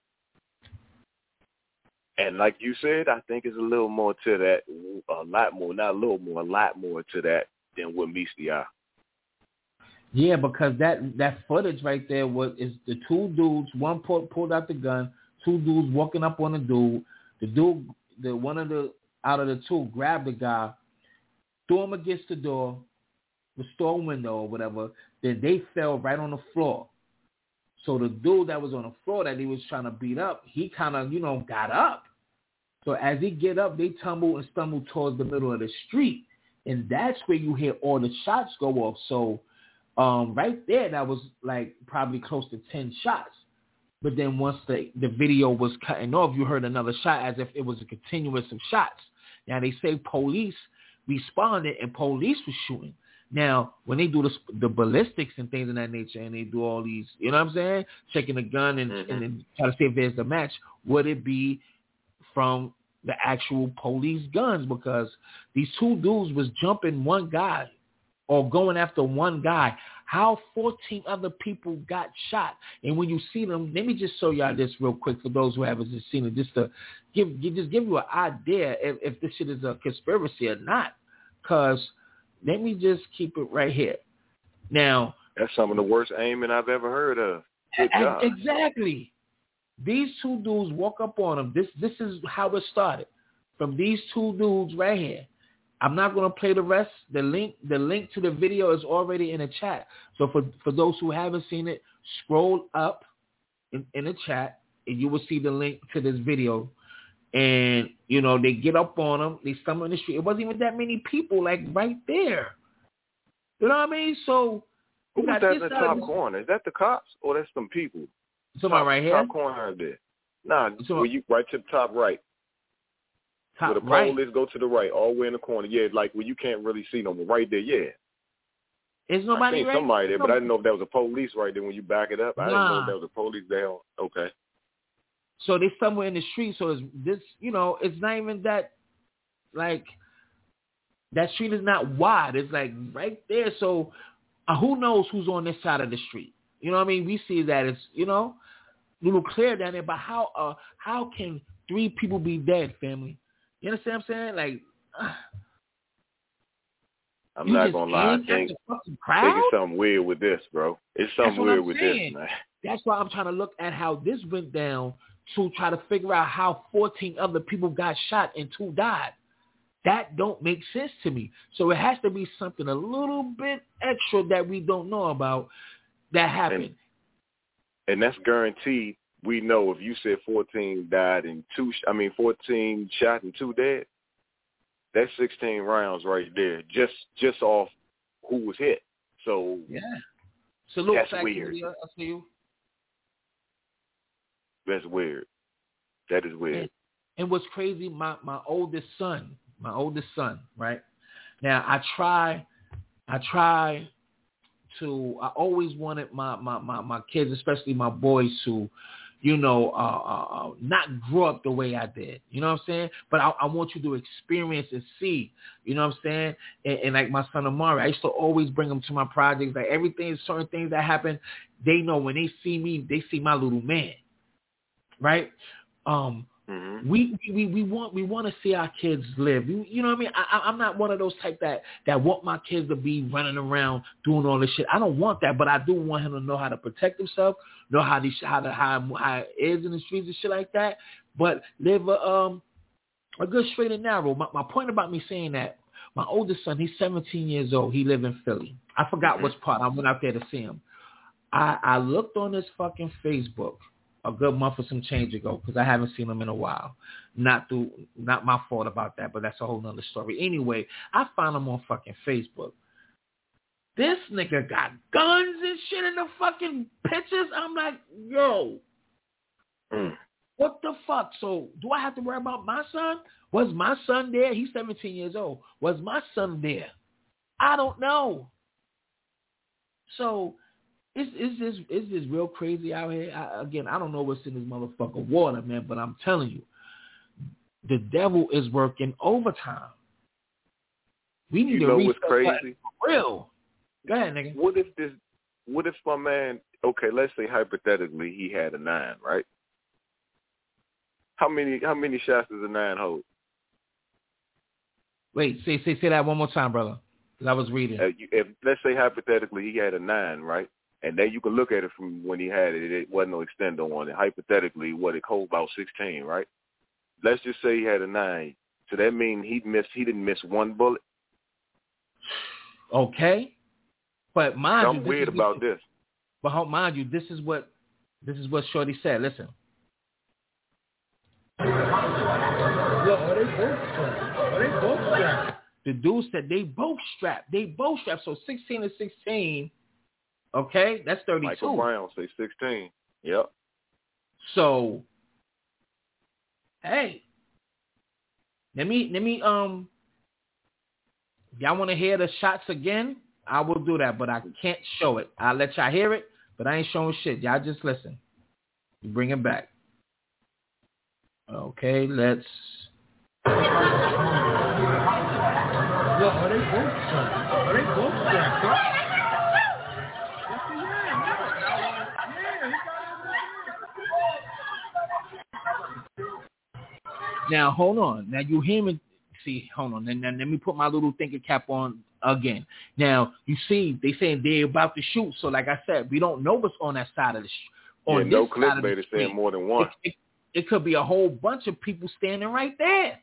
And like you said, I think it's a little more to that, a lot more to that than what meets the eye. Yeah, because that footage right there is the two dudes. One pulled out the gun. Two dudes walking up on the dude. Out of the two grabbed the guy, threw him against the store window or whatever. Then they fell right on the floor. So the dude that was on the floor that he was trying to beat up, he kind of, got up. So as he get up, they tumble and stumble towards the middle of the street. And that's where you hear all the shots go off. So right there, that was like probably close to 10 shots. But then once the video was cutting off, you heard another shot as if it was a continuous of shots. Now, they say police responded and police was shooting. Now, when they do the ballistics and things of that nature and they do all these, you know what I'm saying, checking the gun and then try to see if there's a match, would it be from the actual police guns? Because these two dudes was jumping one guy or going after one guy. How 14 other people got shot? And when you see them, let me just show y'all this real quick for those who haven't seen it, just to give you an idea if this shit is a conspiracy or not. Because let me just keep it right here. Now, that's some of the worst aiming I've ever heard of. Good job. Exactly. These two dudes walk up on them. This is how it started. From these two dudes right here. I'm not going to play the rest. The link to the video is already in the chat. So for those who haven't seen it, scroll up in the chat and you will see the link to this video. And, you know, they get up on them. They stumble in the street. It wasn't even that many people, like, right there. You know what I mean? So, who was that in the top corner? Is that the cops or that's some people? Somebody right here? Top corner right there. Nah, you right to the top right. Top where the right. pole is, go to the right, all the way in the corner. Yeah, like where you can't really see no more. Right there, yeah. Is nobody I seen right? somebody there, but I didn't know if that was a police right there when you back it up. I didn't know if that was a police there. Okay. So they somewhere in the street. So it's this, you know, it's not even that, like, that street is not wide. It's like right there. So who knows who's on this side of the street? You know what I mean? We see that it's, you know, a little clear down there. But how can 3 people be dead, family? You understand what I'm saying? Like, I'm not gonna lie. I think it's something weird with this, bro. It's something weird with this, man. That's why I'm trying to look at how this went down to try to figure out how 14 other people got shot and 2 died. That don't make sense to me. So it has to be something a little bit extra that we don't know about that happened. And that's guaranteed. We know if you said 14 died and 14 shot and 2 dead, that's 16 rounds right there, just off who was hit. So yeah, salute. That's weird. I see you. That's weird. That is weird. And what's crazy, my oldest son, right? Now I always wanted my kids, especially my boys, to, you know, not grow up the way I did. You know what I'm saying? But I want you to experience and see. You know what I'm saying? And like my son Amari, I used to always bring him to my projects. Like everything, certain things that happen, they know when they see me, they see my little man. Right? We want to see our kids live. You know what I mean? I'm not one of those type that want my kids to be running around doing all this shit. I don't want that, but I do want him to know how to protect himself, know how it is in the streets and shit like that. But live a good straight and narrow. My point about me saying that, my oldest son, he's 17 years old. He lives in Philly. I forgot which part. I went out there to see him. I looked on his fucking Facebook a good month or some change ago because I haven't seen him in a while. Not my fault about that, but that's a whole nother story. Anyway, I found him on fucking Facebook. This nigga got guns and shit in the fucking pictures. I'm like, yo, what the fuck? So do I have to worry about my son? Was my son there? He's 17 years old. Was my son there? I don't know. So Is this real crazy out here? I don't know what's in this motherfucker water, man, but I'm telling you, the devil is working overtime. We need to reset crazy for real. Go ahead, nigga. What if my man, okay, let's say hypothetically he had a 9, right? How many shots does a 9 hold? Wait, say that one more time, brother. Because I was reading. If let's say hypothetically he had a 9, right? And then you can look at it from when he had it. It wasn't no extender on it. Hypothetically, what it holds about 16, right? Let's just say he had a 9. So that means he didn't miss one bullet. Okay, but mind you, I'm weird about this. But mind you, this is what Shorty said. Listen. The dude said they both strapped. So 16 to 16. Okay, that's 32. Michael Brown say 16. Yep. So, hey, let me. If y'all want to hear the shots again, I will do that, but I can't show it. I'll let y'all hear it, but I ain't showing shit. Y'all just listen. Bring it back. Okay, let's. Are they both strapped? Now, hold on. Now, you hear me. See, hold on. Then let me put my little thinking cap on again. Now, you see, they saying they're about to shoot. So, like I said, we don't know what's on that side of the street. No clickbait is saying more than one. It could be a whole bunch of people standing right there.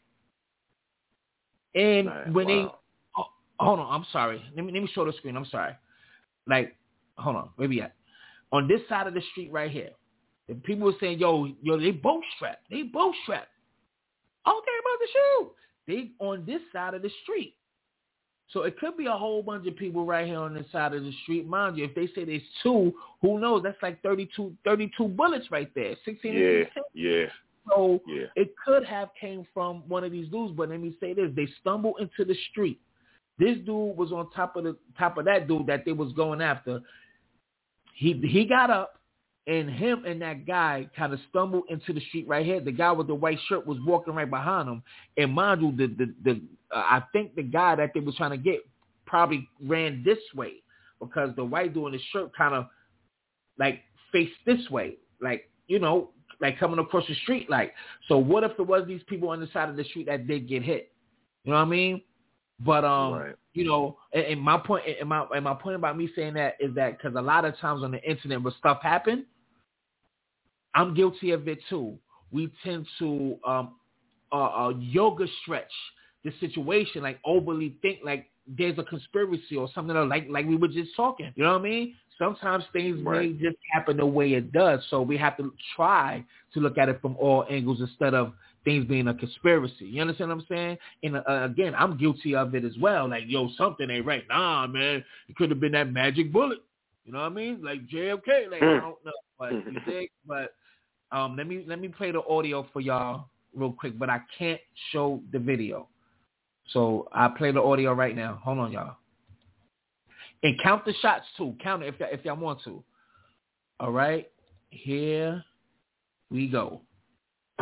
And hold on. I'm sorry. Let me show the screen. I'm sorry. Like, hold on. Where we at? On this side of the street right here, the people were saying, yo, they both strapped. Oh, they're about to shoot. They on this side of the street. So it could be a whole bunch of people right here on this side of the street. Mind you, if they say there's 2, who knows? That's like 32 bullets right there. 16 and 16. Yeah. So it could have came from one of these dudes. But let me say this. They stumbled into the street. This dude was on top of that dude that they was going after. He got up, and him and that guy kind of stumbled into the street right here. The guy with the white shirt was walking right behind him. And mind you, I think the guy that they was trying to get probably ran this way because the white dude in the shirt kind of like faced this way, like, you know, like coming across the street. Like, so what if it was these people on the side of the street that did get hit? You know what I mean? But right. You know, and my point about me saying that is that because a lot of times on the internet when stuff happen, I'm guilty of it too. We tend to yoga stretch the situation, like overly think like there's a conspiracy or something like we were just talking. You know what I mean? Sometimes things may just happen the way it does. So we have to try to look at it from all angles instead of things being a conspiracy. You understand what I'm saying? And again, I'm guilty of it as well. Like, yo, something ain't right. Nah, man, it could have been that magic bullet. You know what I mean? Like JFK. Like I don't know, but you think. But let me play the audio for y'all real quick. But I can't show the video. So I play the audio right now. Hold on, y'all. And count the shots too. Count it if y'all want to. All right, here we go. Yo,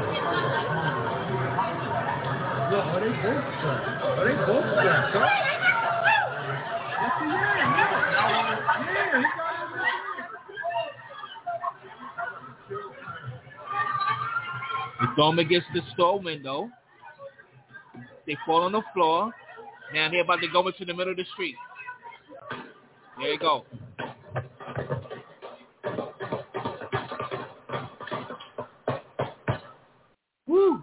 are they both done? Are they both done, son? The thumb against the store window. They fall on the floor. Now they're about to go into the middle of the street. There you go. Woo!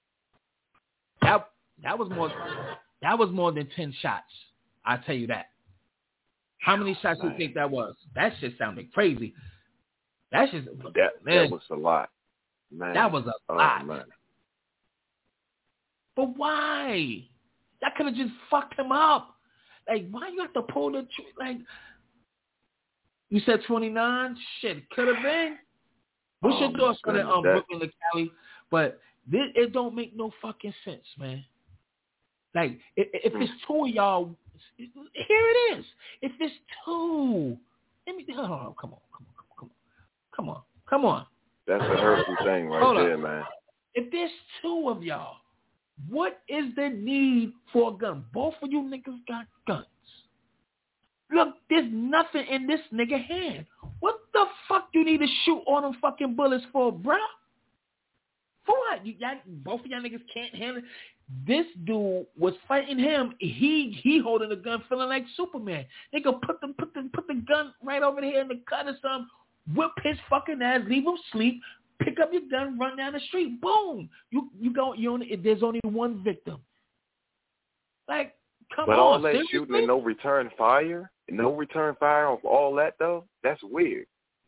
That was more than 10 shots. I tell you that. How many shots do you think that was? That shit sounded crazy. That was a lot, man. That was a lot. Man. But why? That could have just fucked him up. Like, why you have to pull the like? You said 29. Shit, could have been. What's your thoughts on Brooklyn to Cali? But it don't make no fucking sense, man. Like, if it's 2 of y'all, here it is. If it's 2, let me. Hold on, come on. That's a hurtful thing right there, man. If there's 2 of y'all, what is the need for a gun? Both of you niggas got guns. Look, there's nothing in this nigga hand. What the fuck you need to shoot all them fucking bullets for, bruh? For what? Both of y'all niggas can't handle it. This dude was fighting him. He holding a gun, feeling like Superman. Nigga put the gun right over here in the cut or something. Whip his fucking ass, leave him sleep. Pick up your gun, run down the street. Boom. There's only one victim. Like, come on. But all that seriously? shooting and no return fire of all that though, that's weird.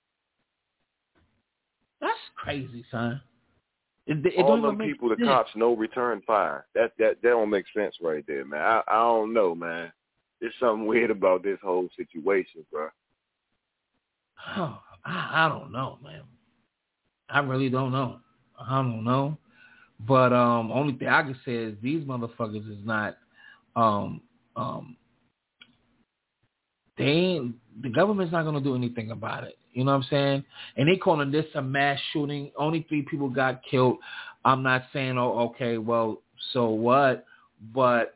That's crazy, son. All them people, the cops, no return fire. That don't make sense right there, man. I don't know, man. There's something weird about this whole situation, bro. Oh, I don't know, man. I really don't know. I don't know. But only thing I can say is these motherfuckers is not the government's not gonna do anything about it. You know what I'm saying? And they calling this a mass shooting. Only 3 people got killed. I'm not saying, oh, okay, well, so what? But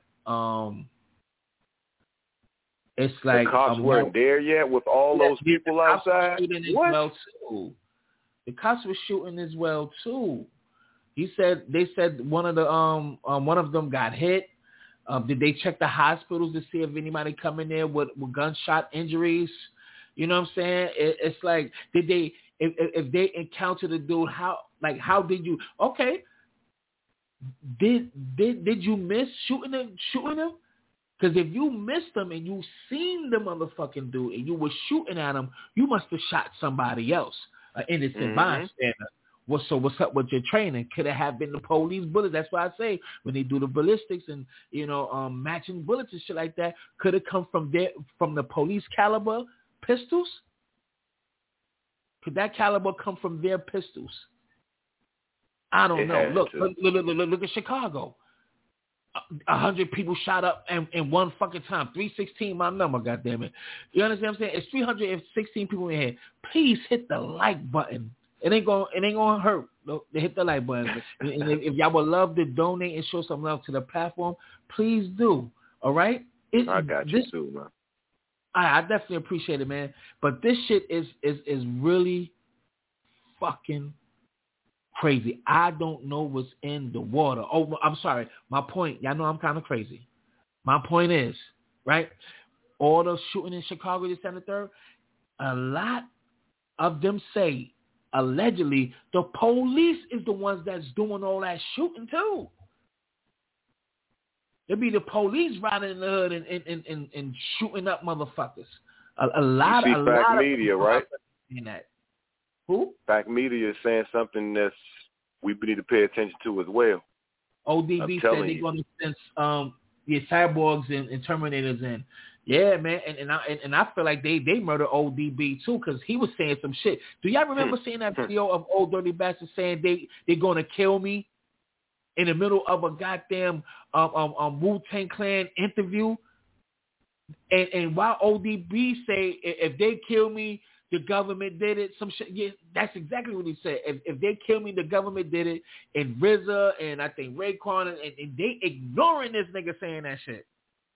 it's like the cops weren't there yet with all those people outside. What? Well too. The cops were shooting as well too. They said one of them got hit. Did they check the hospitals to see if anybody come in there with gunshot injuries? You know what I'm saying? It's like, did they, if they encountered a dude, how did you, okay, did you miss shooting him? Because if you missed him and you seen the motherfucking dude and you were shooting at him, you must have shot somebody else, an innocent bystander. What's up with your training? Could it have been the police bullets? That's why I say when they do the ballistics and matching bullets and shit like that, could it come from the police caliber pistols? Could that caliber come from their pistols? I don't know. Look at Chicago. 100 people shot up in one fucking time. 316, my number, goddammit. You understand what I'm saying? It's 316 people in here. Please hit the like button. It ain't gonna hurt. No, hit the like button. And if y'all would love to donate and show some love to the platform, please do. All right? I got you too, man. I definitely appreciate it, man. But this shit is really fucking crazy. I don't know what's in the water. Oh, I'm sorry. My point, y'all know I'm kind of crazy. My point is, right? All the shooting in Chicago this and the third, a lot of them say, allegedly, the police is the ones that's doing all that shooting too. It'd be the police riding in the hood and shooting up motherfuckers. A lot Fact Media, right? That. Who? Fact Media is saying something that we need to pay attention to as well. ODB said they're going to send cyborgs and Terminators in. Yeah, man, and I feel like they murdered ODB too because he was saying some shit. Do y'all remember seeing that video of Old Dirty Bastard saying they're going to kill me in the middle of a goddamn Wu-Tang Clan interview? And while ODB say if they kill me, the government did it. Some shit. Yeah, that's exactly what he said. If they kill me, the government did it. And RZA and I think Raekwon and they ignoring this nigga saying that shit.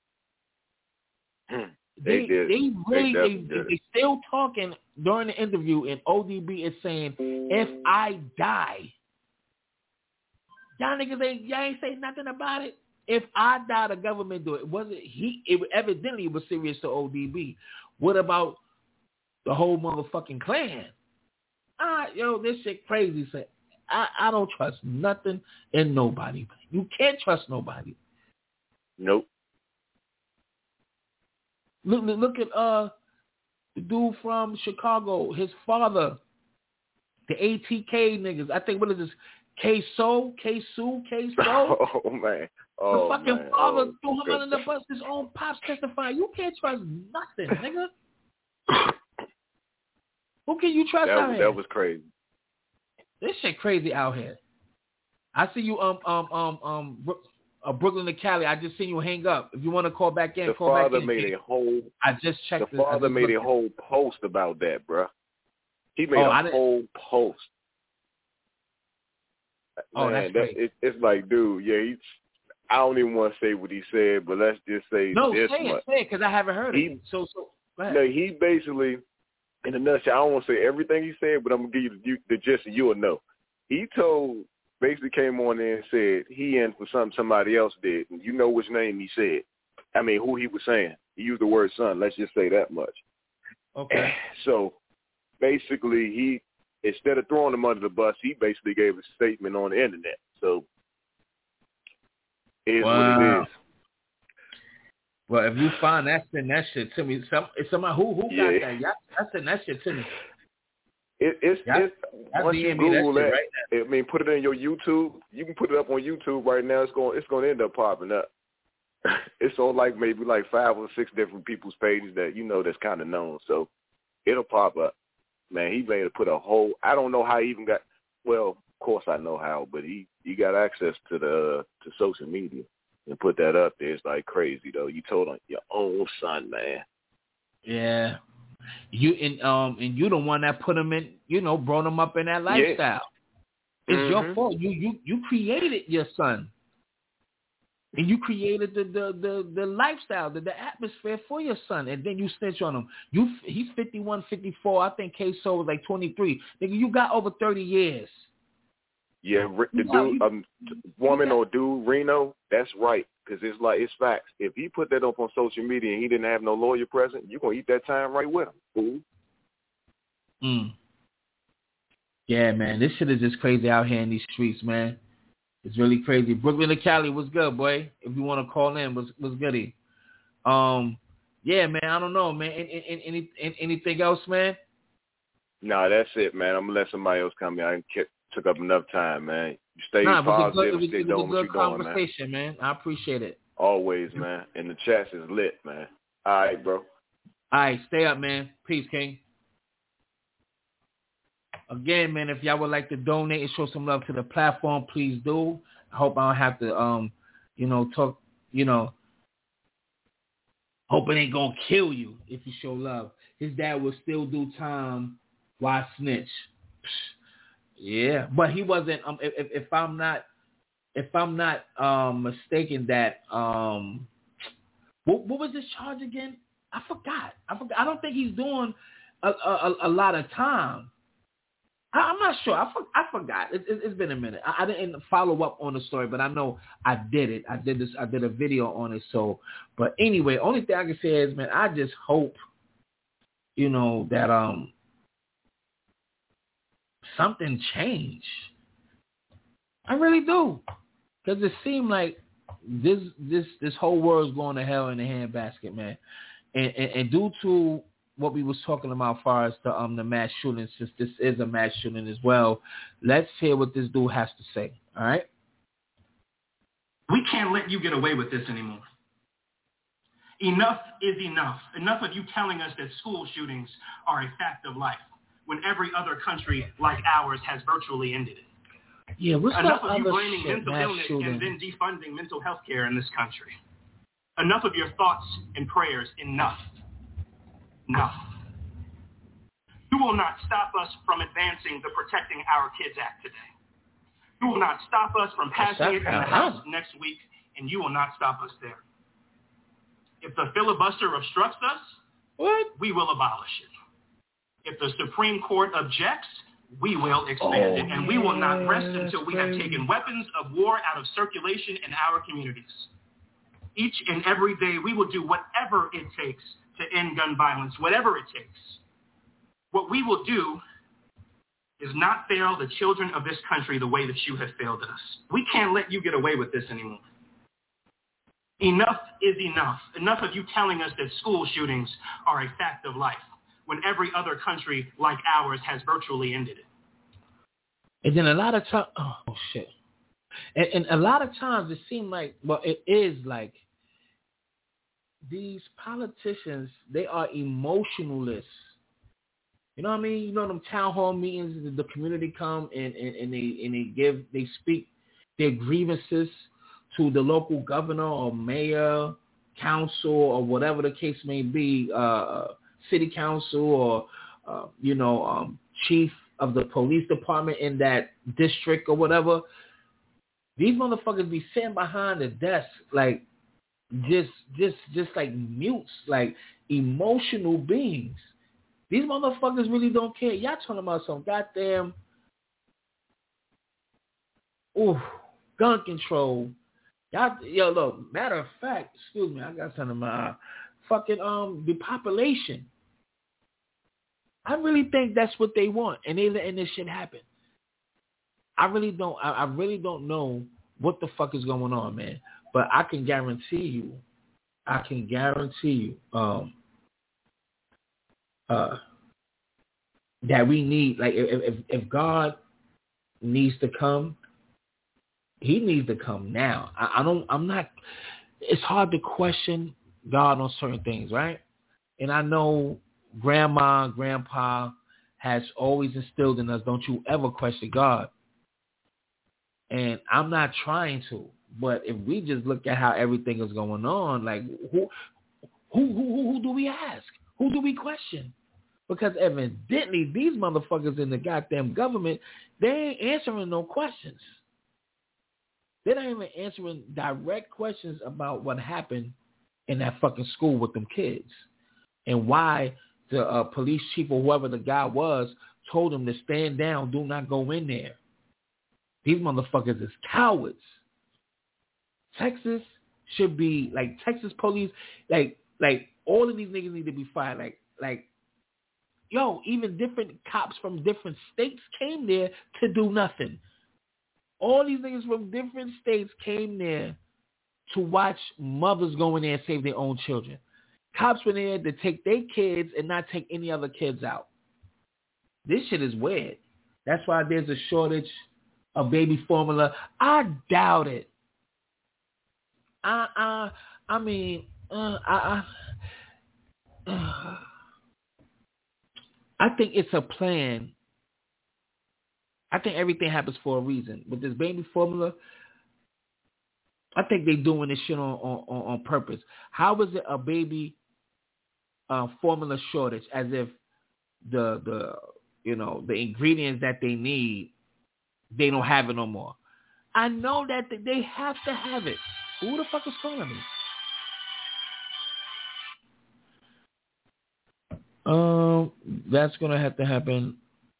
They still talking during the interview, and ODB is saying, "If I die, y'all niggas ain't say nothing about it. If I die, the government do it." It evidently was serious to ODB. What about the whole motherfucking clan? This shit crazy. I don't trust nothing and nobody. You can't trust nobody. Nope. Look at the dude from Chicago, his father, the ATK niggas. I think, what is this? K-So? Oh, man. The fucking father threw him under the bus. His own pops testifying. You can't trust nothing, nigga. Who can you trust out here? That was crazy. This shit crazy out here. I see you Brooklyn to Cali. I just seen you hang up. If you want to call back in, call back in. I just checked. The father made a whole post about that, bro. He made a whole post. Oh, man, that's great. It's like, dude, yeah, I don't even want to say what he said, but let's just say this much. Say it, because I haven't heard it. So go ahead. No, he basically, in a nutshell, I don't want to say everything he said, but I'm going to give you the gist and you'll know. He basically came on there and said he in for something somebody else did. And you know which name he said. I mean, who he was saying. He used the word son. Let's just say that much. Okay. So basically, he, instead of throwing him under the bus, he basically gave a statement on the internet. So it is what it is. Well, if you find that, send that shit to me. Somebody who got that? Yeah, send that shit to me. It's once you Google that, right, I mean, put it in your YouTube. You can put it up on YouTube right now. It's going to end up popping up. It's on maybe 5 or 6 different people's pages that that's kind of known. So it'll pop up. Man, he made to put a whole. I don't know how he even got. Well, of course I know how, but he got access to social media and put that up there. It's like crazy though. You told on your own son, man. Yeah. You and you the one that put him in, brought him up in that lifestyle. Yeah. It's your fault. You created your son, and you created the lifestyle, the atmosphere for your son, and then you snitch on him. He's 51, 54. I think K-So was like 23. Nigga, you got over 30 years. Yeah, the dude, woman or dude, Reno, that's right. Because it's facts. If he put that up on social media and he didn't have no lawyer present, you're going to eat that time right with him. Yeah, man. This shit is just crazy out here in these streets, man. It's really crazy. Brooklyn to Cali, what's good, boy? If you want to call in, what's goody? Yeah, man, I don't know, man. Anything else, man? Nah, that's it, man. I'm going to let somebody else come in. I took up enough time, man. You stay Nah, positive and stay it was doing a what good you're doing, man. conversation, man. I appreciate it. Always, man. And the chat is lit, man. All right, bro. All right, stay up, man. Peace, King. Again, man, if y'all would like to donate and show some love to the platform, please do. I hope I don't have to, talk, hope it ain't gonna kill you if you show love. His dad will still do time. Why snitch? Yeah, but he wasn't. If I'm not mistaken, that what was his charge again? I forgot. I don't think he's doing a lot of time. I'm not sure. I forgot. It's been a minute. I didn't follow up on the story, but I know I did it. I did a video on it. So, but anyway, only thing I can say is, man, I just hope, that something changed. I really do, because it seemed like this whole world's going to hell in the handbasket, man. And due to what we was talking about as far as the mass shooting, since this is a mass shooting as well, let's hear what this dude has to say. All right? We can't let you get away with this anymore. Enough is enough. Enough of you telling us that school shootings are a fact of life when every other country like ours has virtually ended it. Yeah, what's Enough that of you other blaming shit, mental mass illness shooting? and then defunding mental health care in this country. Enough of your thoughts and prayers. Enough. Enough. You will not stop us from advancing the Protecting Our Kids Act today. You will not stop us from passing it in the House next week, and you will not stop us there. If the filibuster obstructs us, we will abolish it. If the Supreme Court objects, we will expand it, and we will not rest until we have taken weapons of war out of circulation in our communities. Each and every day, we will do whatever it takes to end gun violence, whatever it takes. What we will do is not fail the children of this country the way that you have failed us. We can't let you get away with this anymore. Enough is enough. Enough of you telling us that school shootings are a fact of life when every other country like ours has virtually ended it. And then a lot of times, oh shit. And a lot of times it seems like, well, it is like these politicians, they are emotionalists. You know what I mean? You know them town hall meetings, the community come and they speak their grievances to the local governor or mayor, council, or whatever the case may be, city council or chief of the police department in that district or whatever. These motherfuckers be sitting behind the desk like just like mutes, like emotional beings. These motherfuckers really don't care. Y'all talking about some goddamn gun control. Y'all, look, matter of fact, excuse me, I got something in my eye. Fucking depopulation. I really think that's what they want, and they letting this shit happen. I really don't know what the fuck is going on, man. But I can guarantee you, that we need, like, if God needs to come, he needs to come now. It's hard to question God on certain things, right? And I know grandma, grandpa has always instilled in us, don't you ever question God. And I'm not trying to, but if we just look at how everything is going on, like who do we ask? Who do we question? Because evidently these motherfuckers in the goddamn government, they ain't answering no questions. They're not even answering direct questions about what happened in that fucking school with them kids and why the police chief or whoever the guy was told them to stand down, do not go in there. These motherfuckers is cowards. Texas should be like Texas police, like all of these niggas need to be fired. Like, yo, even different cops from different states came there to do nothing. All these niggas from different states came there to watch mothers go in there and save their own children. Cops were there to take their kids and not take any other kids out. This shit is weird. That's why there's a shortage of baby formula. I doubt it. I think it's a plan. I think everything happens for a reason. With this baby formula, I think they're doing this shit on purpose. How is it a baby formula shortage? As if the ingredients that they need, they don't have it no more. I know that they have to have it. Who the fuck is calling me? That's gonna have to happen.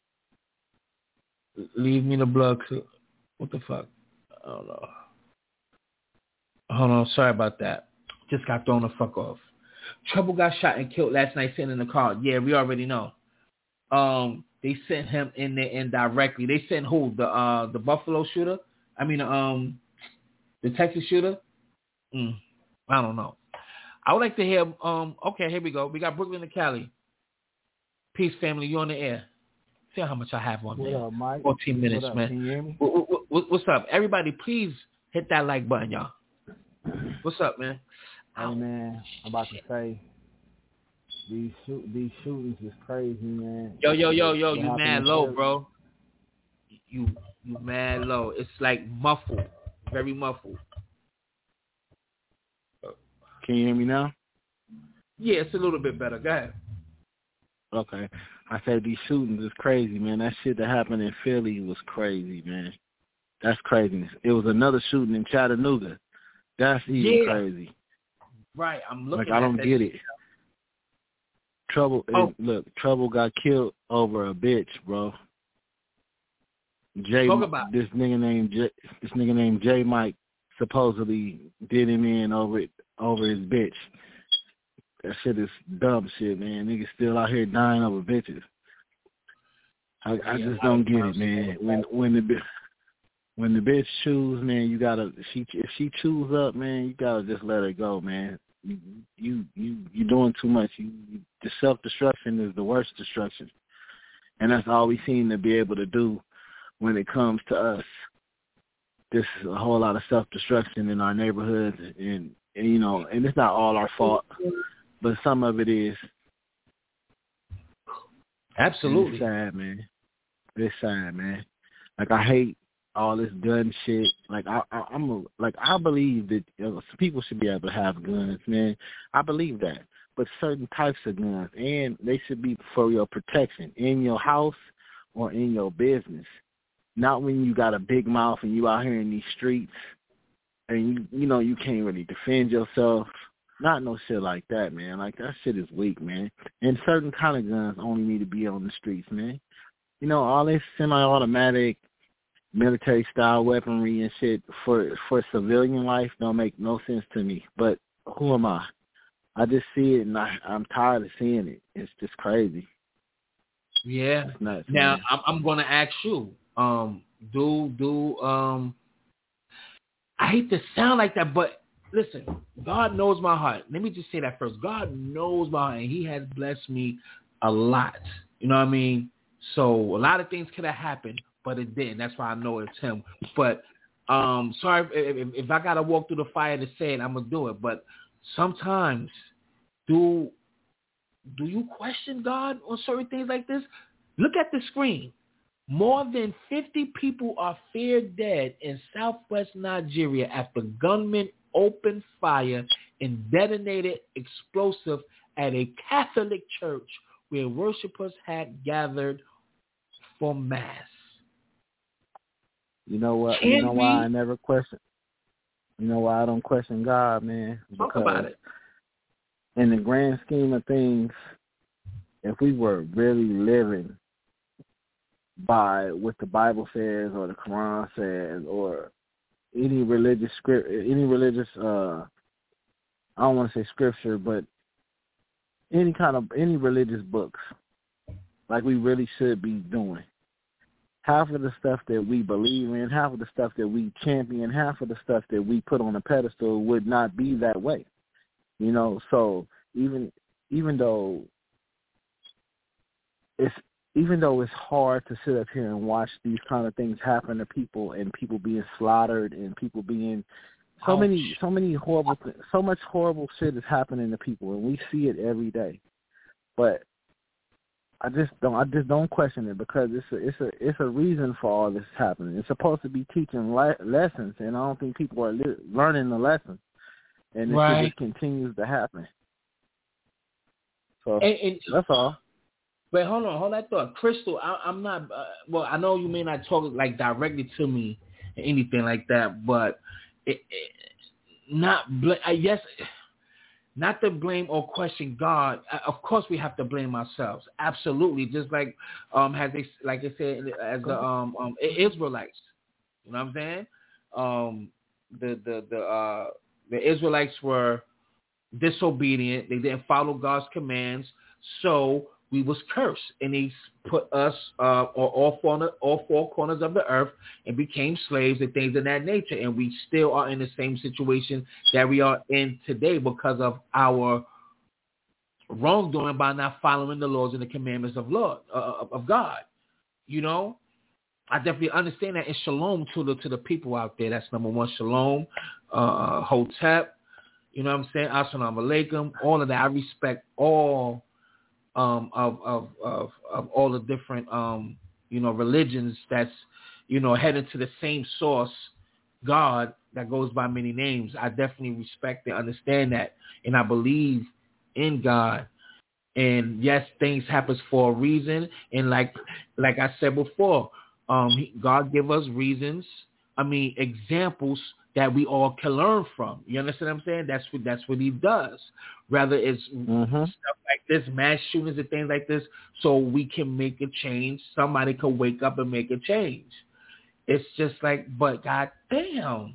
Leave me the blood. What the fuck? I don't know. Hold on. Sorry about that. Just got thrown the fuck off. Trouble got shot and killed last night sitting in the car. Yeah, we already know. They sent him in there indirectly. They sent who? The Buffalo shooter? I mean, the Texas shooter? I don't know. I would like to hear, okay, here we go. We got Brooklyn and Cali. Peace, family. You on the air. See how much I have on there. What up, Mike? 14 minutes, what up, man. Can you hear me? What's up? Everybody, please hit that like button, y'all. What's up, man? Hey, man, I'm about to say, these shootings is crazy, man. Yo, you mad low, bro. You mad low. It's like muffled, very muffled. Can you hear me now? Yeah, it's a little bit better. Go ahead. Okay. I said these shootings is crazy, man. That shit that happened in Philly was crazy, man. That's craziness. It was another shooting in Chattanooga. That's even crazy. Right, I'm looking like, I don't get it. Trouble, look, Trouble got killed over a bitch, bro. This nigga named J Mike supposedly did him in over his bitch. That shit is dumb shit, man. Niggas still out here dying over bitches. I just don't get it, man. When the bitch choose, man, you gotta. If she choose up, man, you gotta just let her go, man. You doing too much. The self-destruction is the worst destruction, and that's all we seem to be able to do when it comes to us. There's a whole lot of self-destruction in our neighborhoods, and it's not all our fault, but some of it is. Absolutely. It's sad, man. It's sad, man. Like, I hate all this gun shit. Like, I believe that people should be able to have guns, man. I believe that. But certain types of guns, and they should be for your protection in your house or in your business. Not when you got a big mouth and you out here in these streets and you can't really defend yourself. Not no shit like that, man. Like, that shit is weak, man. And certain kind of guns only need to be on the streets, man. All this semi-automatic military-style weaponry and shit for civilian life don't make no sense to me. But who am I? I just see it, and I'm tired of seeing it. It's just crazy. Yeah. It's nuts, now, man. I'm going to ask you, I hate to sound like that, but listen, God knows my heart. Let me just say that first. God knows my heart, and he has blessed me a lot. You know what I mean? So a lot of things could have happened, but it didn't. That's why I know it's him. But sorry if I got to walk through the fire to say it, I'm going to do it. But sometimes, do you question God on certain things like this? Look at the screen. More than 50 people are feared dead in southwest Nigeria after gunmen opened fire and detonated explosive at a Catholic church where worshipers had gathered for mass. You know what? You know why I never question? You know why I don't question God, man? Talk about it. In the grand scheme of things, if we were really living by what the Bible says or the Quran says or any religious I don't want to say scripture, but any religious books, like we really should be doing. Half of the stuff that we believe in, half of the stuff that we champion, half of the stuff that we put on a pedestal would not be that way. So even though even though it's hard to sit up here and watch these kind of things happen to people and people being slaughtered and people being so many horrible so much horrible shit is happening to people, and we see it every day. But I just don't question it, because it's a reason for all this happening. It's supposed to be teaching lessons, and I don't think people are learning the lessons, and it just continues to happen. So that's all. But hold that thought, Crystal. I'm not. Well, I know you may not talk like directly to me or anything like that, but not to blame or question God. Of course, we have to blame ourselves. Absolutely, just like as they said as the Israelites. You know what I'm saying? The Israelites were disobedient. They didn't follow God's commands, so we was cursed, and He put us on all four corners of the earth and became slaves and things of that nature. And we still are in the same situation that we are in today because of our wrongdoing by not following the laws and the commandments of God. You know, I definitely understand that. And shalom to the people out there. That's number one. Shalom, Hotep. You know what I'm saying? Assalamu alaikum. All of that. I respect all of all the different religions that's headed to the same source, God, that goes by many names. I definitely respect and understand that, and I believe in God. And yes, things happen for a reason. And like I said before, God give us reasons. Examples that we all can learn from. You understand what I'm saying? That's what He does. Rather it's stuff like this, mass shootings and things like this, so we can make a change. Somebody could wake up and make a change. It's just like, but goddamn,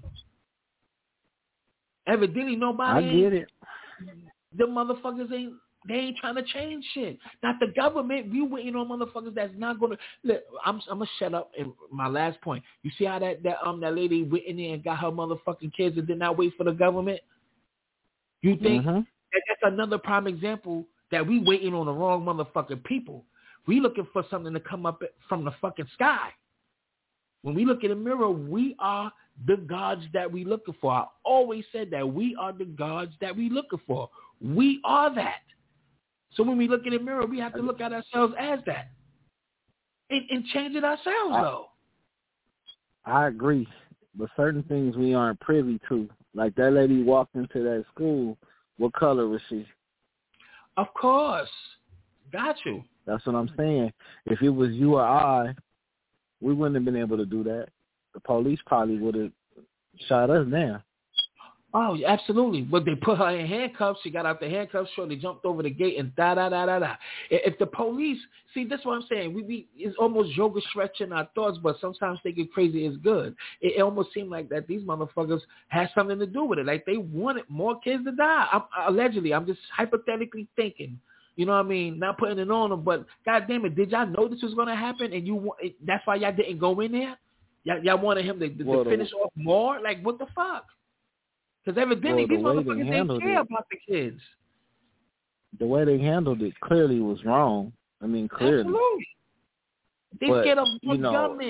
evidently nobody. I get it. The motherfuckers they ain't trying to change shit. Not the government. We waiting on motherfuckers that's not gonna. Look, I'm gonna shut up. And my last point. You see how that lady went in there and got her motherfucking kids and did not wait for the government? You think that's another prime example that we waiting on the wrong motherfucking people? We looking for something to come up from the fucking sky. When we look in the mirror, we are the gods that we looking for. I always said that we are the gods that we looking for. We are that. So when we look in the mirror, we have to look at ourselves as that and change it ourselves, though. I agree, but certain things we aren't privy to. Like that lady walked into that school. What color was she? Of course. Got you. That's what I'm saying. If it was you or I, we wouldn't have been able to do that. The police probably would have shot us down. Oh, absolutely. But they put her in handcuffs. She got out the handcuffs. Sure, they jumped over the gate and da-da-da-da-da. If the police, see, that's what I'm saying. It's almost yoga stretching our thoughts, but sometimes thinking crazy is good. It almost seemed like that these motherfuckers had something to do with it. Like they wanted more kids to die. Allegedly, I'm just hypothetically thinking. You know what I mean? Not putting it on them, but God damn it, did y'all know this was going to happen? And that's why y'all didn't go in there? Y'all wanted him to finish off more? Like, what the fuck? Because evidently these motherfuckers didn't care about the kids. The way they handled it clearly was wrong. Clearly. Absolutely. They scared of the government.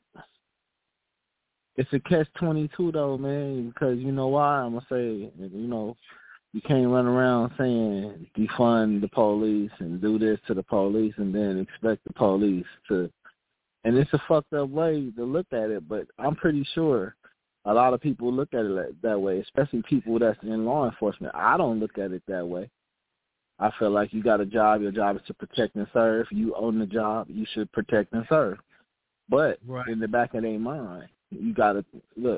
It's a catch-22 though, man, because you know why? I'm going to say, you can't run around saying defund the police and do this to the police and then expect the police to. And it's a fucked up way to look at it, but I'm pretty sure a lot of people look at it that way, especially people that's in law enforcement. I don't look at it that way. I feel like you got a job. Your job is to protect and serve. You own the job. You should protect and serve. But in the back of their mind, you got to look.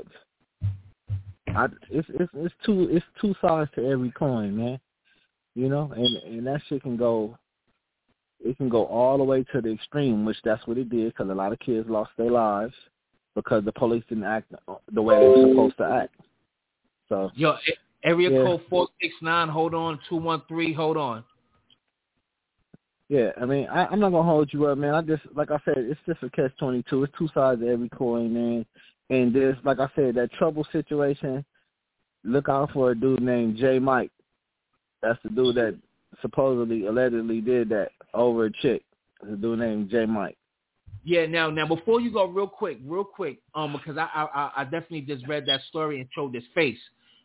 It's two sides to every coin, man. And that shit can go. It can go all the way to the extreme, which that's what it did, because a lot of kids lost their lives because the police didn't act the way they were supposed to act. So, area code 469. Hold on, 213. Hold on. Yeah, I'm not gonna hold you up, man. Like I said, it's just a catch-22. It's two sides to every coin, man. And there's, like I said, that trouble situation. Look out for a dude named J. Mike. That's the dude that supposedly, allegedly did that over a chick. It's a dude named J. Mike. Yeah, now before you go, real quick, because I definitely just read that story and showed his face.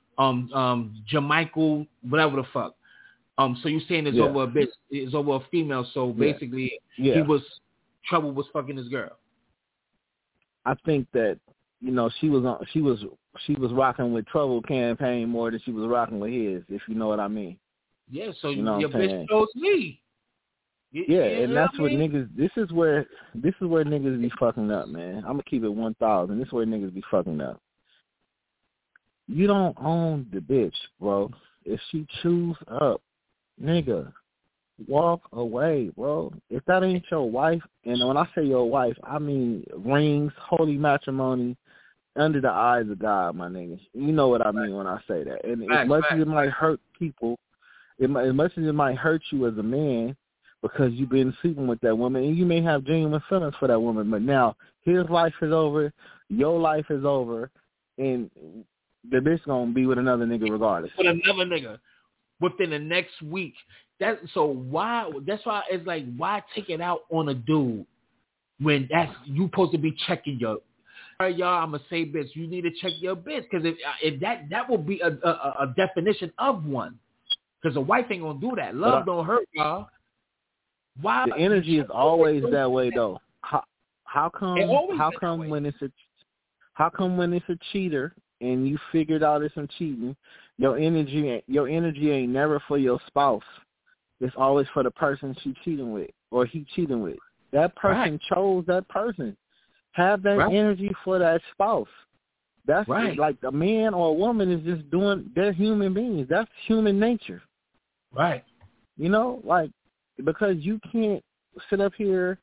Jamichael, whatever the fuck. So you saying it's over a bitch, it's over a female. So basically, Trouble was fucking his girl. I think that she was rocking with Trouble campaign more than she was rocking with his, if you know what I mean. Yeah. So your bitch chose me. And that's what niggas. This is where niggas be fucking up, man. I'm gonna keep it 1,000. This is where niggas be fucking up. You don't own the bitch, bro. If she chews up, nigga, walk away, bro. If that ain't your wife, and when I say your wife, I mean rings, holy matrimony, under the eyes of God, my nigga. You know what I mean when I say that. And as much as it might hurt people, as much as it might hurt you as a man, because you've been sleeping with that woman, and you may have genuine feelings for that woman, but now his life is over, your life is over, and the bitch gonna be with another nigga regardless. With another nigga within the next week. That's why it's like, why take it out on a dude when you supposed to be checking your. All right, y'all, I'm gonna say bitch. You need to check your bitch, because if that will be a definition of one. Because a wife ain't gonna do that. Love don't hurt, y'all. Why? The energy is always that way, though. How come when it's a cheater and you figured out it's some cheating, your energy ain't never for your spouse. It's always for the person she cheating with or he cheating with. That person chose that person. Have that energy for that spouse. That's like a man or a woman is just doing. They're human beings. That's human nature. Right. Because you can't sit up here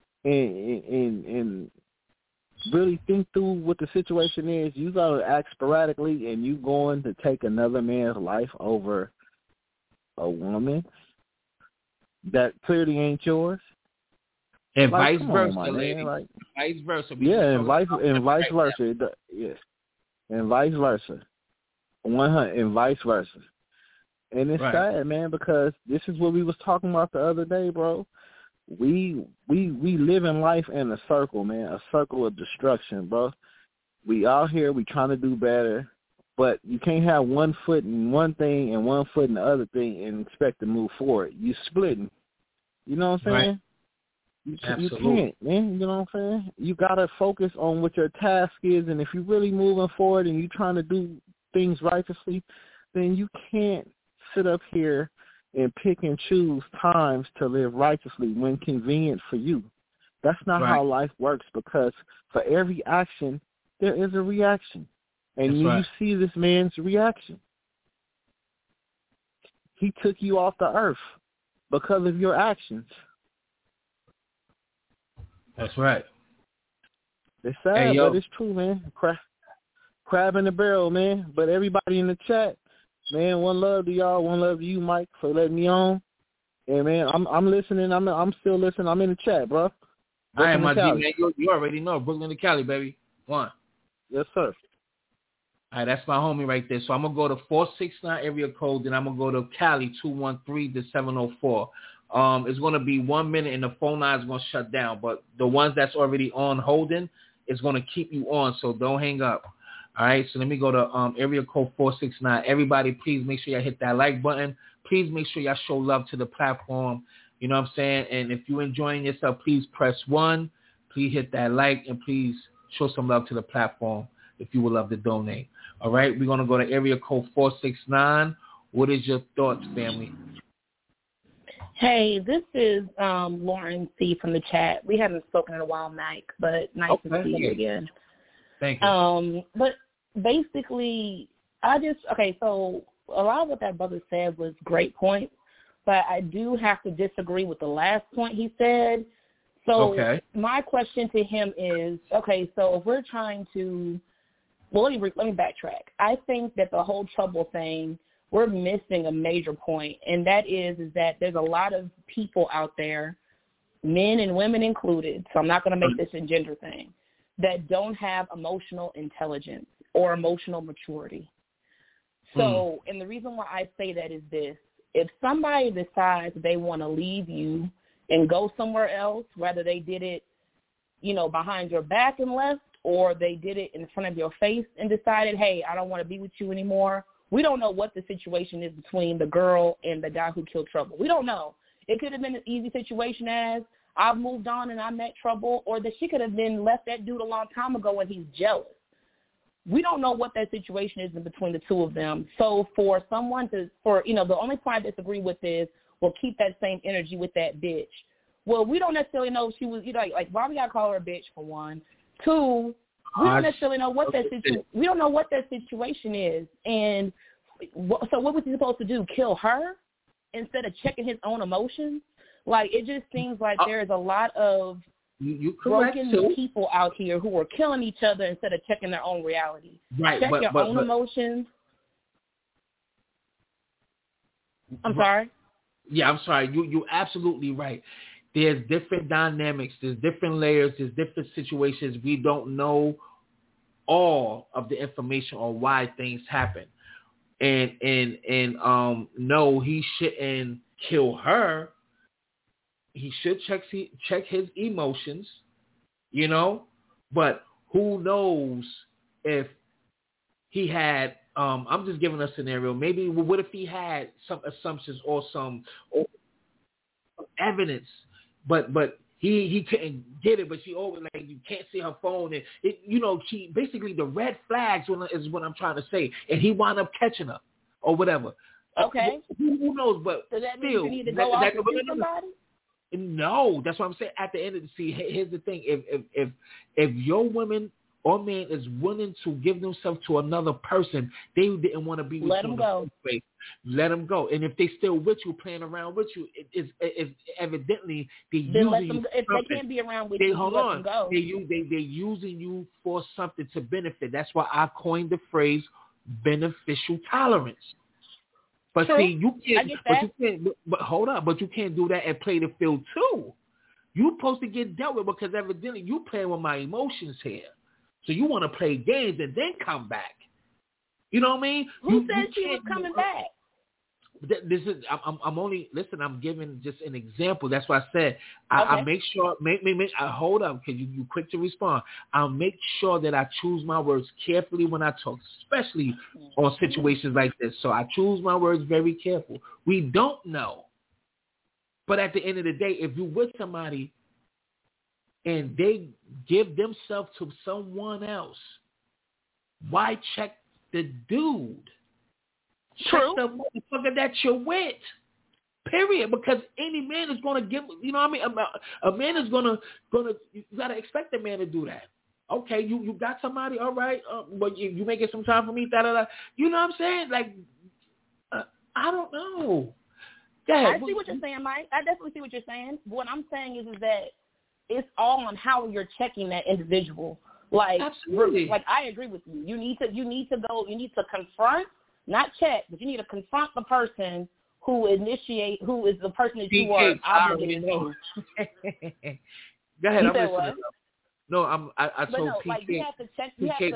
and really think through what the situation is. You got to act sporadically, and you going to take another man's life over a woman that clearly ain't yours. And vice versa, lady. Vice versa. And vice versa. Yes. And vice versa. 100 and vice versa. And it's sad, man, because this is what we was talking about the other day, bro. We live in life in a circle, man, a circle of destruction, bro. We out here, we trying to do better, but you can't have 1 foot in one thing and 1 foot in the other thing and expect to move forward. You splitting. You know what I'm saying? You can't, man. You know what I'm saying? You got to focus on what your task is, and if you're really moving forward and you're trying to do things righteously, then you can't sit up here and pick and choose times to live righteously when convenient for you. That's not how life works, because for every action, there is a reaction. And you see this man's reaction. He took you off the earth because of your actions. That's right. It's sad, but it's true, man. Crab in the barrel, man. But everybody in the chat, man, one love to y'all. One love to you, Mike, for letting me on. And man, I'm listening. I'm still listening. I'm in the chat, bro. All right, my G, man. You already know Brooklyn to Cali, baby. One. Yes, sir. All right, that's my homie right there. So I'm gonna go to 469 area code, then I'm gonna go to Cali 213-704. It's gonna be 1 minute, and the phone line is gonna shut down. But the ones that's already on holding is gonna keep you on, so don't hang up. All right, so let me go to area code 469. Everybody, please make sure y'all hit that like button. Please make sure y'all show love to the platform. You know what I'm saying? And if you're enjoying yourself, please press 1. Please hit that like, and please show some love to the platform if you would love to donate. All right, we're going to go to area code 469. What is your thoughts, family? Hey, this is Lauren C. from the chat. We haven't spoken in a while, Mike, but nice to see you again. Thank you. But basically, so a lot of what that brother said was great points, but I do have to disagree with the last point he said. So my question to him is, so if we're trying to, well, let me backtrack. I think that the whole Trouble thing, we're missing a major point, and that is that there's a lot of people out there, men and women included, so I'm not going to make this a gender thing, that don't have emotional intelligence or emotional maturity. So, and the reason why I say that is this. If somebody decides they want to leave you and go somewhere else, whether they did it, behind your back and left, or they did it in front of your face and decided, hey, I don't want to be with you anymore. We don't know what the situation is between the girl and the guy who killed Trouble. We don't know. It could have been an easy situation as I've moved on and I met Trouble, or that she could have been left that dude a long time ago and he's jealous. We don't know what that situation is in between the two of them. So for someone the only point I disagree with is, well, keep that same energy with that bitch. Well, we don't necessarily know if she was, like why we got to call her a bitch for one. Two, we don't necessarily know what we don't know what that situation is. And so what was he supposed to do? Kill her instead of checking his own emotions? Like, it just seems like there is a lot of broken people out here who are killing each other instead of checking their own reality. Right, Check your own emotions. I'm sorry? Yeah, I'm sorry. You're absolutely right. There's different dynamics. There's different layers. There's different situations. We don't know all of the information on why things happen. And no, he shouldn't kill her. He should check his emotions, but who knows if he had, I'm just giving a scenario. Maybe what if he had some assumptions or some evidence, but he couldn't get it, but she always, like, you can't see her phone, and she basically, the red flags is what I'm trying to say, and he wound up catching her or whatever. Okay. Who knows? But so that still, means you need to go off and do somebody? No, that's what I'm saying. At the end of the here's the thing: if your woman or man is willing to give themselves to another person, they didn't want to be with you. Let them go. Let them go. And if they still with you, playing around with you, it's evidently they're using you. If they can't be around with you, hold let on. them go. They're using you for something to benefit. That's why I coined the phrase beneficial tolerance. But True. see, you can't. I get that. But hold up. But you can't do that and play the field too. You're supposed to get dealt with because evidently you playing with my emotions here. So you want to play games and then come back. You know what I mean? Who said she was coming back? This is. I'm only. Listen. I'm giving just an example. That's why I said I make sure. I hold up because you quick to respond. I'll make sure that I choose my words carefully when I talk, especially on situations like this. So I choose my words very careful. We don't know, but at the end of the day, if you're with somebody and they give themselves to someone else, why check the dude? True. Check the motherfucker that you're with. Period. Because any man is going to give, a man is going to, you got to expect a man to do that. Okay, you got somebody, all right, but you making some time for me, da-da-da. You know what I'm saying? Like, I don't know. I see what you're saying, Mike. I definitely see what you're saying. What I'm saying is that it's all on how you're checking that individual. Like, absolutely. Like, I agree with you. You need to confront, not check, but you need to confront the person who is the person that you are obligated to. Go ahead. I'm listening. No, I told no, PK. Like, you have to check.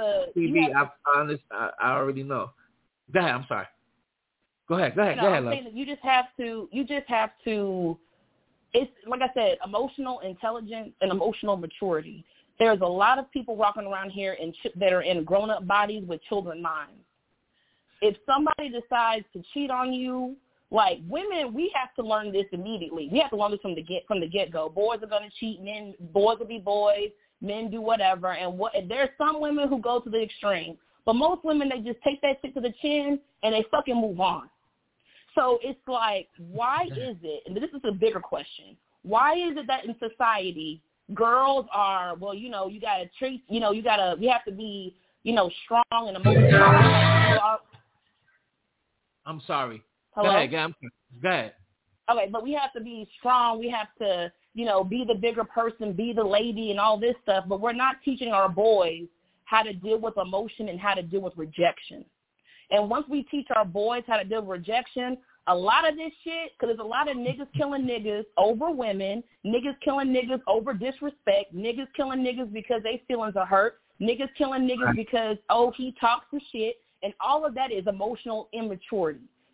I already know. Go ahead. I'm sorry. Go ahead. Go ahead. I'm saying that you just have to. It's like I said, emotional intelligence and emotional maturity. There's a lot of people walking around here that are in grown-up bodies with children minds. If somebody decides to cheat on you, like women, we have to learn this immediately. We have to learn this from the get-go. Boys are going to cheat. Boys will be boys. Men do whatever. And there's some women who go to the extreme. But most women, they just take that shit to the chin and they fucking move on. So it's like, why is it, and this is a bigger question, why is it that in society girls are, you got to treat, you have to be, strong and emotional. I'm sorry. Hello? Go ahead. Okay, but we have to be strong. We have to, be the bigger person, be the lady and all this stuff. But we're not teaching our boys how to deal with emotion and how to deal with rejection. And once we teach our boys how to deal with rejection, a lot of this shit, because there's a lot of niggas killing niggas over women, niggas killing niggas over disrespect, niggas killing niggas because their feelings are hurt, niggas killing niggas because, he talks some shit, and all of that is emotional immaturity.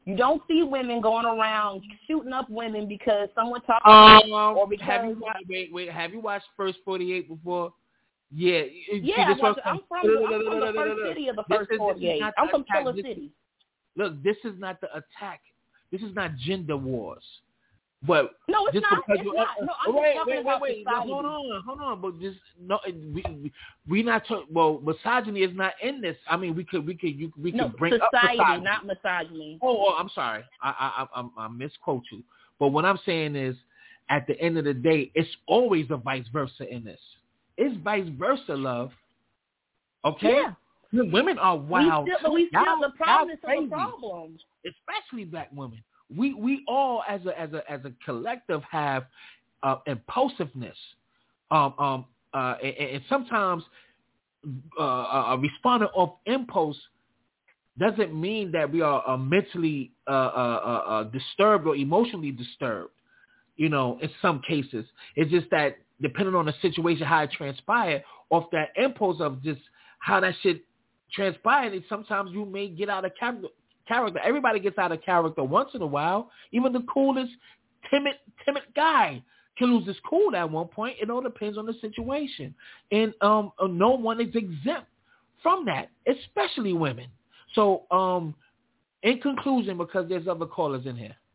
You don't see women going around shooting up women because someone talked or because have you watched First 48 before? Yeah. I'm from the first city of the First 48. I'm from Killer City. Look, this is not the attack. This is not gender wars. But no, it's not. It's not. No, I'm just talking about society. Hold on. But just no, we not talking. Well, misogyny is not in this. I mean, we could bring society, up misogyny. Not misogyny. Oh, I'm sorry. I misquote you. But what I'm saying is, at the end of the day, it's always a vice versa in this. It's vice versa, love. Okay. Yeah. Women are wild. We still the problem is a problem. Especially black women. We all as a collective have impulsiveness, and sometimes responding off impulse doesn't mean that we are mentally disturbed or emotionally disturbed. You know, in some cases, it's just that depending on the situation, how it transpired, off that impulse of just how that shit transpired, and sometimes you may get out of character. Everybody gets out of character once in a while. Even the coolest, timid guy can lose his cool at one point. It all depends on the situation. And no one is exempt from that, especially women. So in conclusion, because there's other callers in here.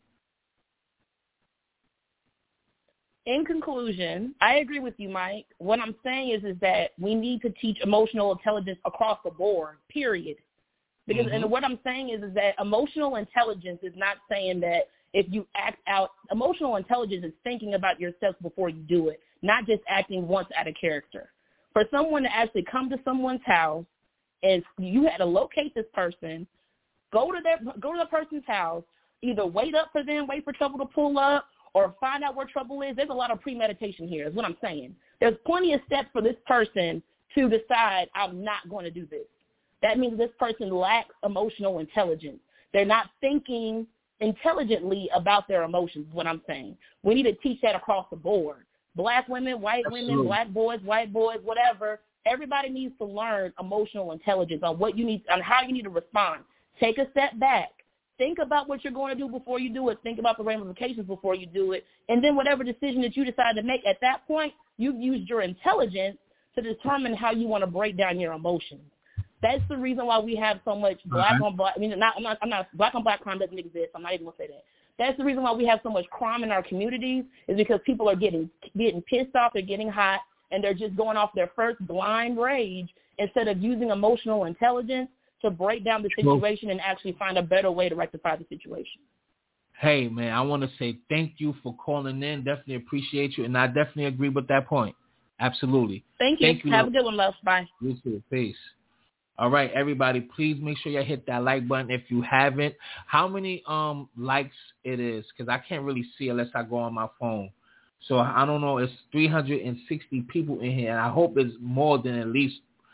In conclusion, I agree with you, Mike. What I'm saying is that we need to teach emotional intelligence across the board, period. Because and what I'm saying is that emotional intelligence is not saying that if you act out, emotional intelligence is thinking about yourself before you do it, not just acting once out of character. For someone to actually come to someone's house and you had to locate this person, go to the person's house, either wait up for them, wait for trouble to pull up, or find out where trouble is. There's a lot of premeditation here is what I'm saying. There's plenty of steps for this person to decide I'm not going to do this. That means this person lacks emotional intelligence. They're not thinking intelligently about their emotions, is what I'm saying. We need to teach that across the board. Black women, white women, black boys, white boys, whatever. Everybody needs to learn emotional intelligence on what you need, on how you need to respond. Take a step back. Think about what you're going to do before you do it. Think about the ramifications before you do it. And then whatever decision that you decide to make at that point, you've used your intelligence to determine how you want to break down your emotions. That's the reason why we have so much black on black. I mean, black on black crime doesn't exist. I'm not even gonna say that. That's the reason why we have so much crime in our communities is because people are getting pissed off, they're getting hot, and they're just going off their first blind rage instead of using emotional intelligence to break down the situation and actually find a better way to rectify the situation. Hey, man, I want to say thank you for calling in. Definitely appreciate you, and I definitely agree with that point. Absolutely. Thank you. Have a good one, love. Bye. You too. Peace. All right, everybody, please make sure you hit that like button if you haven't. How many likes it is? Because I can't really see unless I go on my phone. So I don't know. It's 360 people in here, and I hope it's more than at least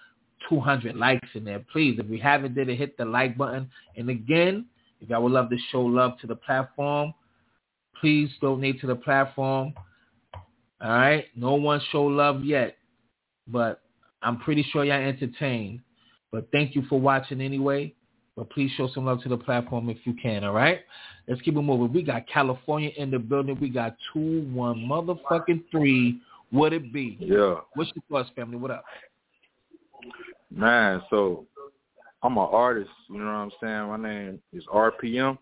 200 likes in there. Please, if you haven't did it, hit the like button. And again, if y'all would love to show love to the platform, please donate to the platform. All right? No one show love yet, but I'm pretty sure y'all entertained. But thank you for watching anyway. But please show some love to the platform if you can, all right? Let's keep it moving. We got California in the building. We got 2-1-3. What it be? Yeah. What's your thoughts, family? What up? Man, so I'm an artist. You know what I'm saying? My name is RPM,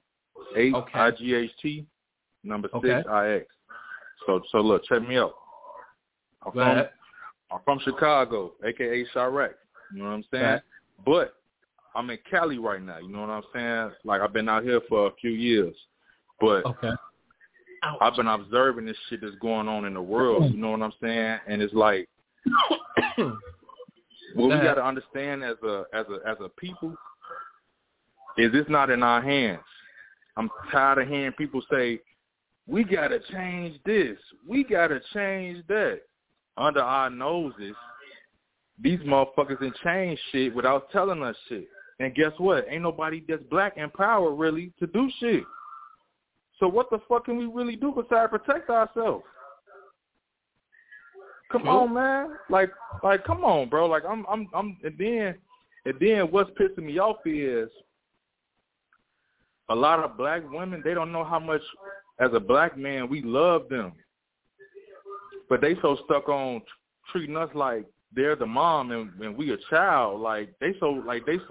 8IGHT, number 6IX. So look, check me out. I'm from Chicago, a.k.a. Chirac. You know what I'm saying? Right. But I'm in Cali right now. You know what I'm saying? Like, I've been out here for a few years. But I've been observing this shit that's going on in the world. You know what I'm saying? And it's like, what we got to understand as a people is it's not in our hands. I'm tired of hearing people say, we got to change this. We got to change that. Under our noses, these motherfuckers can change shit without telling us shit. And guess what? Ain't nobody that's black in power really to do shit. So what the fuck can we really do besides protect ourselves? Come on, man. Like, come on, bro. Like, and then what's pissing me off is, a lot of black women, they don't know how much, as a black man, we love them. But they so stuck on treating us like they're the mom and we a child. Like they so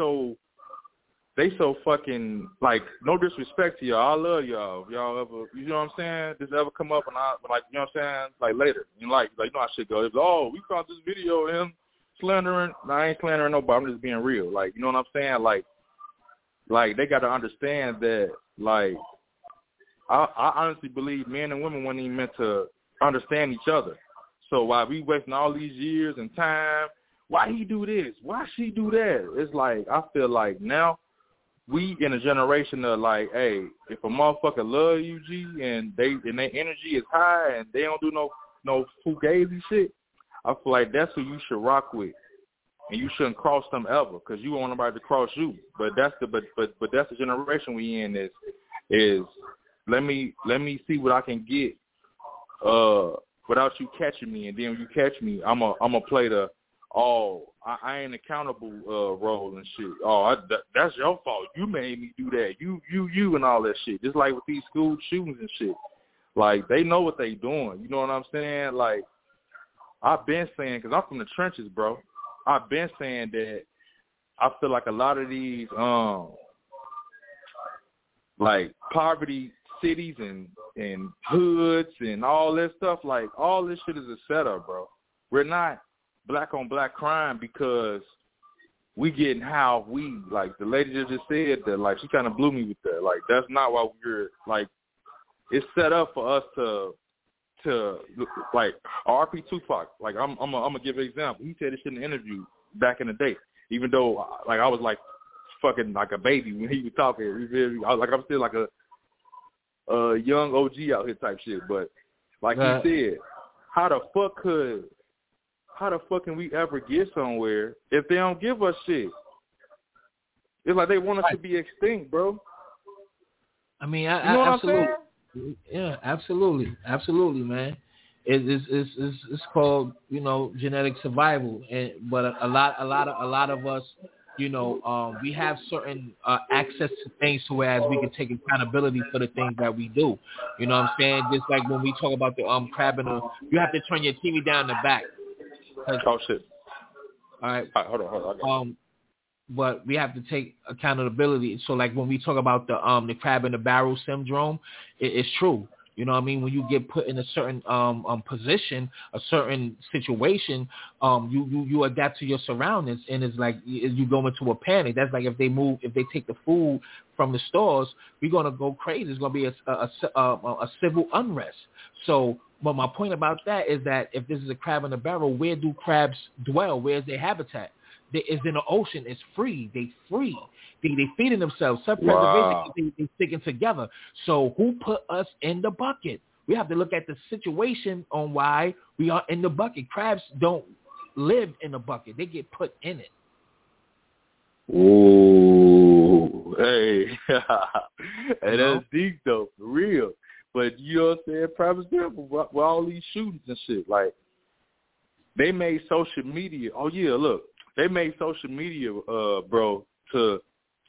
fucking, like, no disrespect to y'all. I love y'all. Y'all ever, you know what I'm saying? This ever come up and I, like, you know what I'm saying? Like later, you know, like you know how shit goes. It's, oh, we found this video of him slandering. No, I ain't slandering nobody. I'm just being real. Like, you know what I'm saying? Like they got to understand that, like, I honestly believe men and women weren't even meant to understand each other. So while we wasting all these years and time, why he do this? Why she do that? It's like, I feel like now we in a generation of like, hey, if a motherfucker love you, G, and their energy is high and they don't do no fugazi shit, I feel like that's who you should rock with. And you shouldn't cross them ever, because you want nobody to cross you. But that's the that's the generation we in is let me see what I can get without you catching me, and then when you catch me, I'm a play the I ain't accountable role and shit. That's your fault. You made me do that. You and all that shit. Just like with these school shootings and shit. Like, they know what they doing. You know what I'm saying? Like, I've been saying, because I'm from the trenches, bro. I've been saying that I feel like a lot of these like poverty cities and hoods and all that stuff, like, all this shit is a setup, bro. We're not black on black crime because we getting how we, like the lady just said that, like, she kind of blew me with that. Like, that's not why we're, like, it's set up for us to like, RP Tupac. Like, I'm gonna give an example. He said this shit in an interview back in the day, even though, like, I was like fucking like a baby when he was talking. You feel me? I'm still like a young OG out here type shit. But like he said, how the fuck can we ever get somewhere if they don't give us shit? It's like they want us to be extinct, bro. I mean, you know what absolutely. I'm saying? Yeah, absolutely, man. It's called, you know, genetic survival, but a lot of us, you know, we have certain access to things to whereas we can take accountability for the things that we do. You know what I'm saying? Just like when we talk about the crab in the, you have to turn your TV down in the back. Oh shit! All right, hold on. But we have to take accountability. So, like, when we talk about the crab in the barrel syndrome, it's true. You know what I mean? When you get put in a certain position, a certain situation, you adapt to your surroundings, and it's like you go into a panic. That's like if they take the food from the stores, we're gonna go crazy. It's gonna be a civil unrest. So, but my point about that is that if this is a crab in the barrel, where do crabs dwell? Where's their habitat? It's in the ocean. It's free. They free. They feeding themselves. Self-preservation. They sticking together. So who put us in the bucket? We have to look at the situation on why we are in the bucket. Crabs don't live in a bucket. They get put in it. Ooh, hey, hey, that's deep though, for real. But you know what I'm saying? Prime example with all these shootings and shit. Like, they made social media. Oh yeah, look. They made social media, bro, to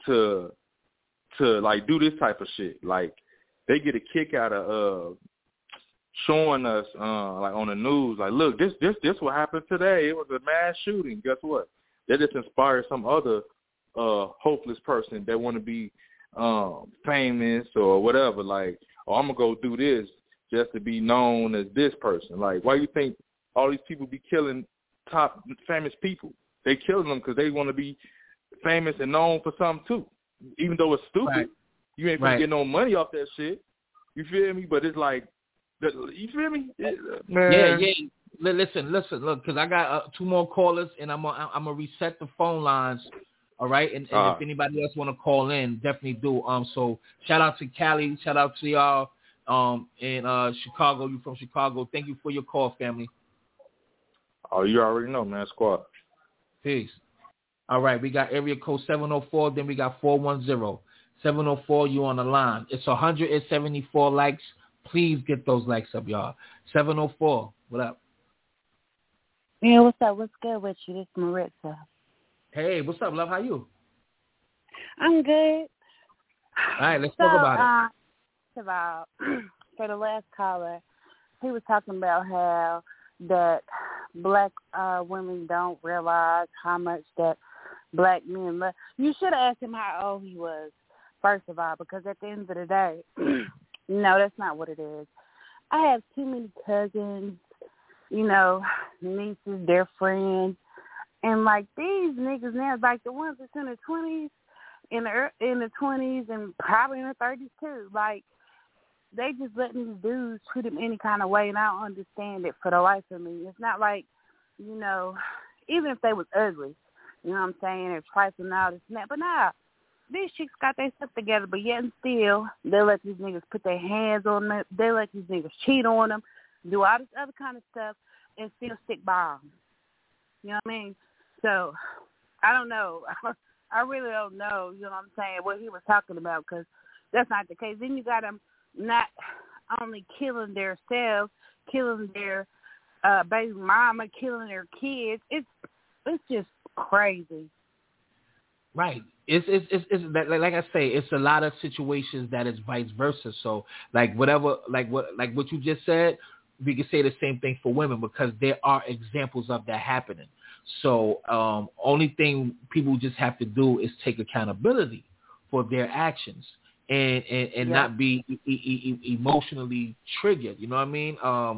like do this type of shit. Like, they get a kick out of showing us like on the news, like, look, this what happened today. It was a mass shooting. Guess what? They just inspired some other hopeless person that want to be famous or whatever. Like, oh, I'm gonna go do this just to be known as this person. Like, why you think all these people be killing top famous people? They killing them because they want to be famous and known for something too. Even though it's stupid, right. You ain't gonna get no money off that shit. You feel me? But it's like, you feel me? Man. Yeah. Listen. Look, because I got 2 more callers, and I'm gonna reset the phone lines. All right, and if anybody else want to call in, definitely do. So shout out to Cali, shout out to y'all in Chicago. You from Chicago? Thank you for your call, family. Oh, you already know, man. Squad. Peace. All right, we got area code 704, then we got 410. 704, you on the line. It's 174 likes. Please get those likes up, y'all. 704, what up? Yeah, what's up? What's good with you? This is Maritza. Hey, what's up, love? How you? I'm good. All right, let's talk about it. For the last caller, he was talking about how that black women don't realize how much that black men love. You should have asked him how old he was, first of all, because at the end of the day, no, that's not what it is. I have too many cousins, nieces, their friends, and like these niggas now, like the ones that's in their 20s, in the 20s, and probably in the 30s too, like they just letting these dudes treat them any kind of way, and I don't understand it for the life of me. It's not like, even if they was ugly, you know what I'm saying, or trifling and all this and that, but nah, these chicks got their stuff together, but yet and still, they let these niggas put their hands on them, they let these niggas cheat on them, do all this other kind of stuff, and still stick by them. You know what I mean? So, I don't know. I really don't know, you know what I'm saying, what he was talking about, because that's not the case. Then you got them not only killing themselves, killing their baby mama, killing their kids. It's just crazy. Right. It's like I say, it's a lot of situations that is vice versa. So like what you just said, we can say the same thing for women because there are examples of that happening. So only thing people just have to do is take accountability for their actions. And not be emotionally triggered, you know what I mean?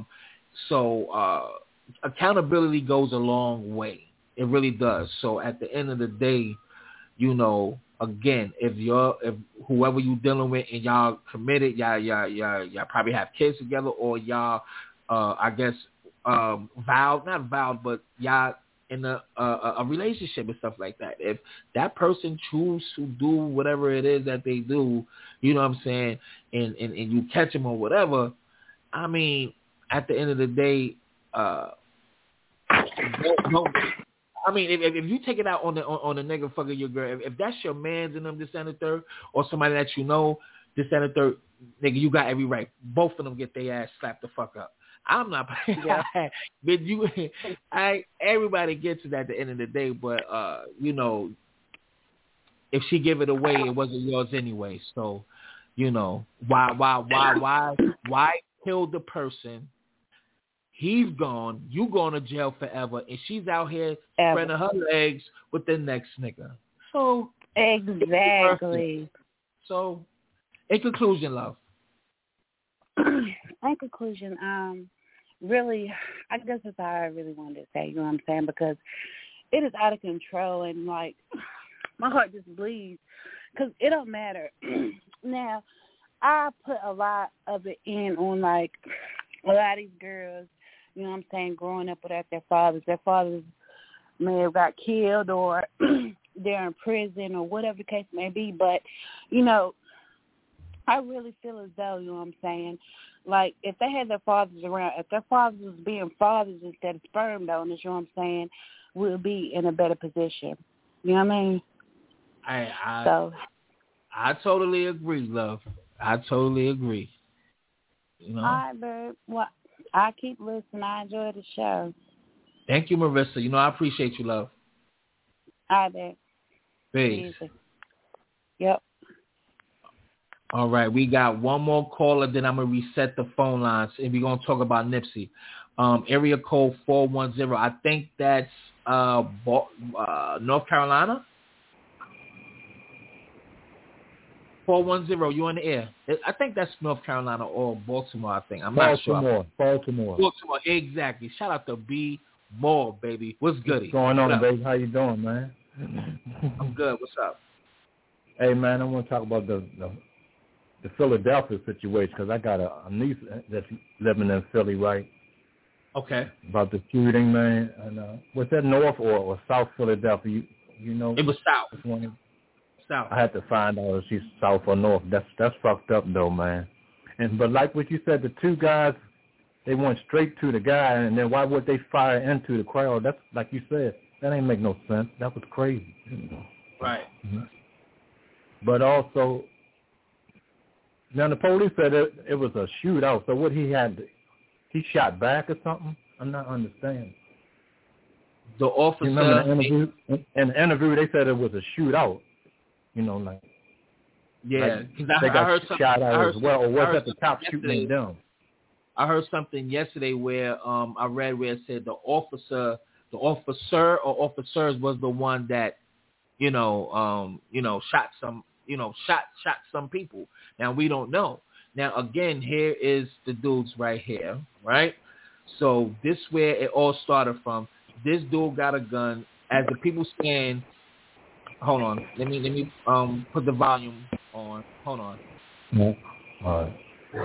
So accountability goes a long way. It really does. So at the end of the day, again, if whoever you dealing with and y'all committed, y'all probably have kids together, or y'all, I guess, not vowed, but y'all in a relationship and stuff like that. If that person choose to do whatever it is that they do, you know what I'm saying, and you catch them or whatever, I mean, at the end of the day, I mean, if you take it out on the nigga fucking your girl, if that's your man's and them, this and the third, or somebody that this and the third, nigga, you got every right. Both of them get their ass slapped the fuck up. I'm not, but everybody gets it at the end of the day. But if she give it away, it wasn't yours anyway. So, why kill the person? He's gone. You going to jail forever, and she's out here spreading her legs with the next nigga. So exactly. So, in conclusion, love. In conclusion, really, I guess that's all I really wanted to say, you know what I'm saying, because it is out of control, and, like, my heart just bleeds, because it don't matter. Now, I put a lot of it in on, like, a lot of these girls, you know what I'm saying, growing up without their fathers. Their fathers may have got killed, or they're in prison, or whatever the case may be, but, I really feel as though, you know what I'm saying, like, if they had their fathers around, if their fathers was being fathers instead of sperm donors, you know what I'm saying, we'll be in a better position. You know what I mean? I totally agree, love. I totally agree. All right, babe. Well, I keep listening. I enjoy the show. Thank you, Marissa. I appreciate you, love. All right, babe. Peace. Yep. All right, we got one more caller, then I'm going to reset the phone lines, and we're going to talk about Nipsey. Area code 410. I think that's North Carolina. 410, you on the air. I think that's North Carolina or Baltimore, I think. I'm not sure. Baltimore, exactly. Shout out to B. Moore, baby. What's goody? What's going on, baby? How you doing, man? I'm good. What's up? Hey, man, I want to talk about the Philadelphia situation, because I got a niece that's living in Philly, right? Okay. About the shooting, man. And was that North or South Philadelphia? You know? It was South. South. I had to find out if she's South or North. That's fucked up, though, man. But like what you said, the two guys, they went straight to the guy, and then why would they fire into the crowd? That's like you said. That ain't make no sense. That was crazy. Right. Mm-hmm. But also, now the police said it was a shootout. So what he shot back or something? I'm not understanding. The officer. You remember in the interview they said it was a shootout. Yeah, because they got I heard something. shot out as well, or was that at the top shooting at them? I heard something yesterday where I read where it said the officer or officers was the one that shot some people. Now we don't know. Now again, here is the dudes right here, right? So this where it all started from. This dude got a gun. As the people stand, hold on. Let me put the volume on. Hold on. Yeah. All right.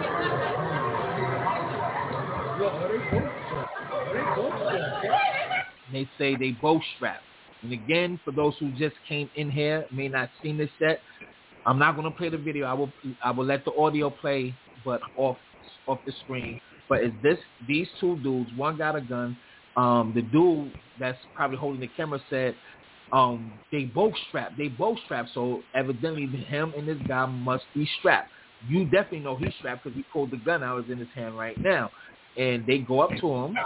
They say they both strapped. And again, for those who just came in here, may not seen this yet, I'm not going to play the video. I will let the audio play, but off the screen. But these two dudes, one got a gun. The dude that's probably holding the camera said they both strapped. So evidently him and this guy must be strapped. You definitely know he's strapped because he pulled the gun out. It's in his hand right now. And they go up to him.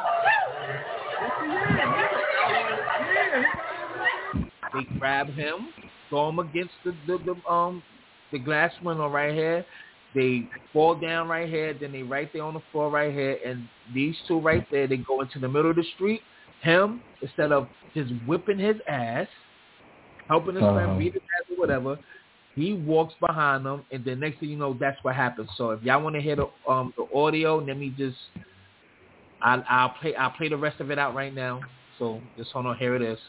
They grab him, throw him against the glass window right here. They fall down right here. Then they right there on the floor right here. And these two right there, they go into the middle of the street. Him, instead of just whipping his ass, helping his friend beat his ass or whatever, he walks behind them. And then next thing you know, that's what happens. So if y'all want to hear the audio, let me just, I'll play the rest of it out right now. So just hold on. Here it is.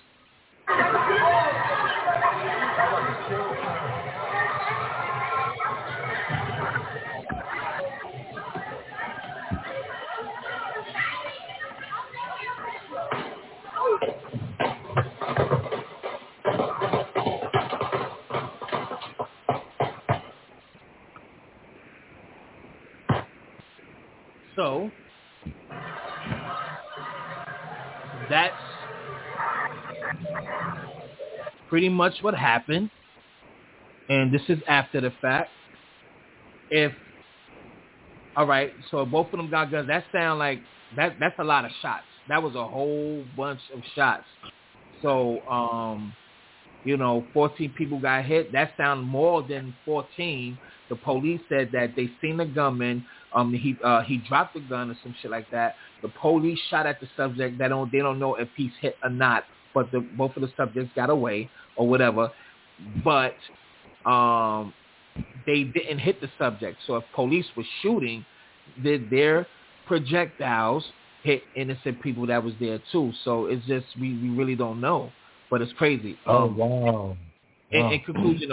So that's pretty much what happened. And this is after the fact. All right, so both of them got guns. That sound like that's a lot of shots. That was a whole bunch of shots. So 14 people got hit. That sounded more than 14. The police said that they seen the gunman. He dropped the gun or some shit like that. The police shot at the subject. They don't know if he's hit or not. But both of the subjects got away or whatever. But they didn't hit the subject. So if police were shooting, their projectiles hit innocent people that was there too. So it's just we really don't know. But it's crazy. Wow. In conclusion,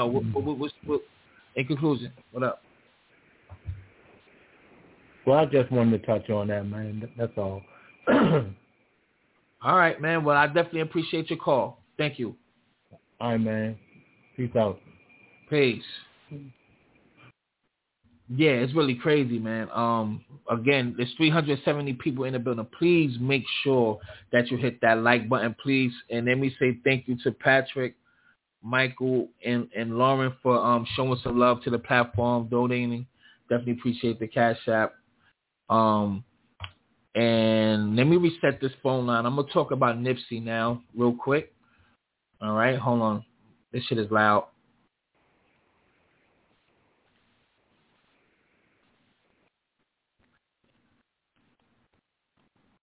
what up? Well, I just wanted to touch on that, man. That's all. All right, man. Well, I definitely appreciate your call. Thank you. All right, man. Peace out. Peace. Yeah, it's really crazy, man. Again, there's 370 people in the building. Please make sure that you hit that like button, please. And let me say thank you to Patrick, Michael, and Lauren for showing some love to the platform, donating. Definitely appreciate the Cash App. And let me reset this phone line. I'm going to talk about Nipsey now real quick. All right, hold on. This shit is loud.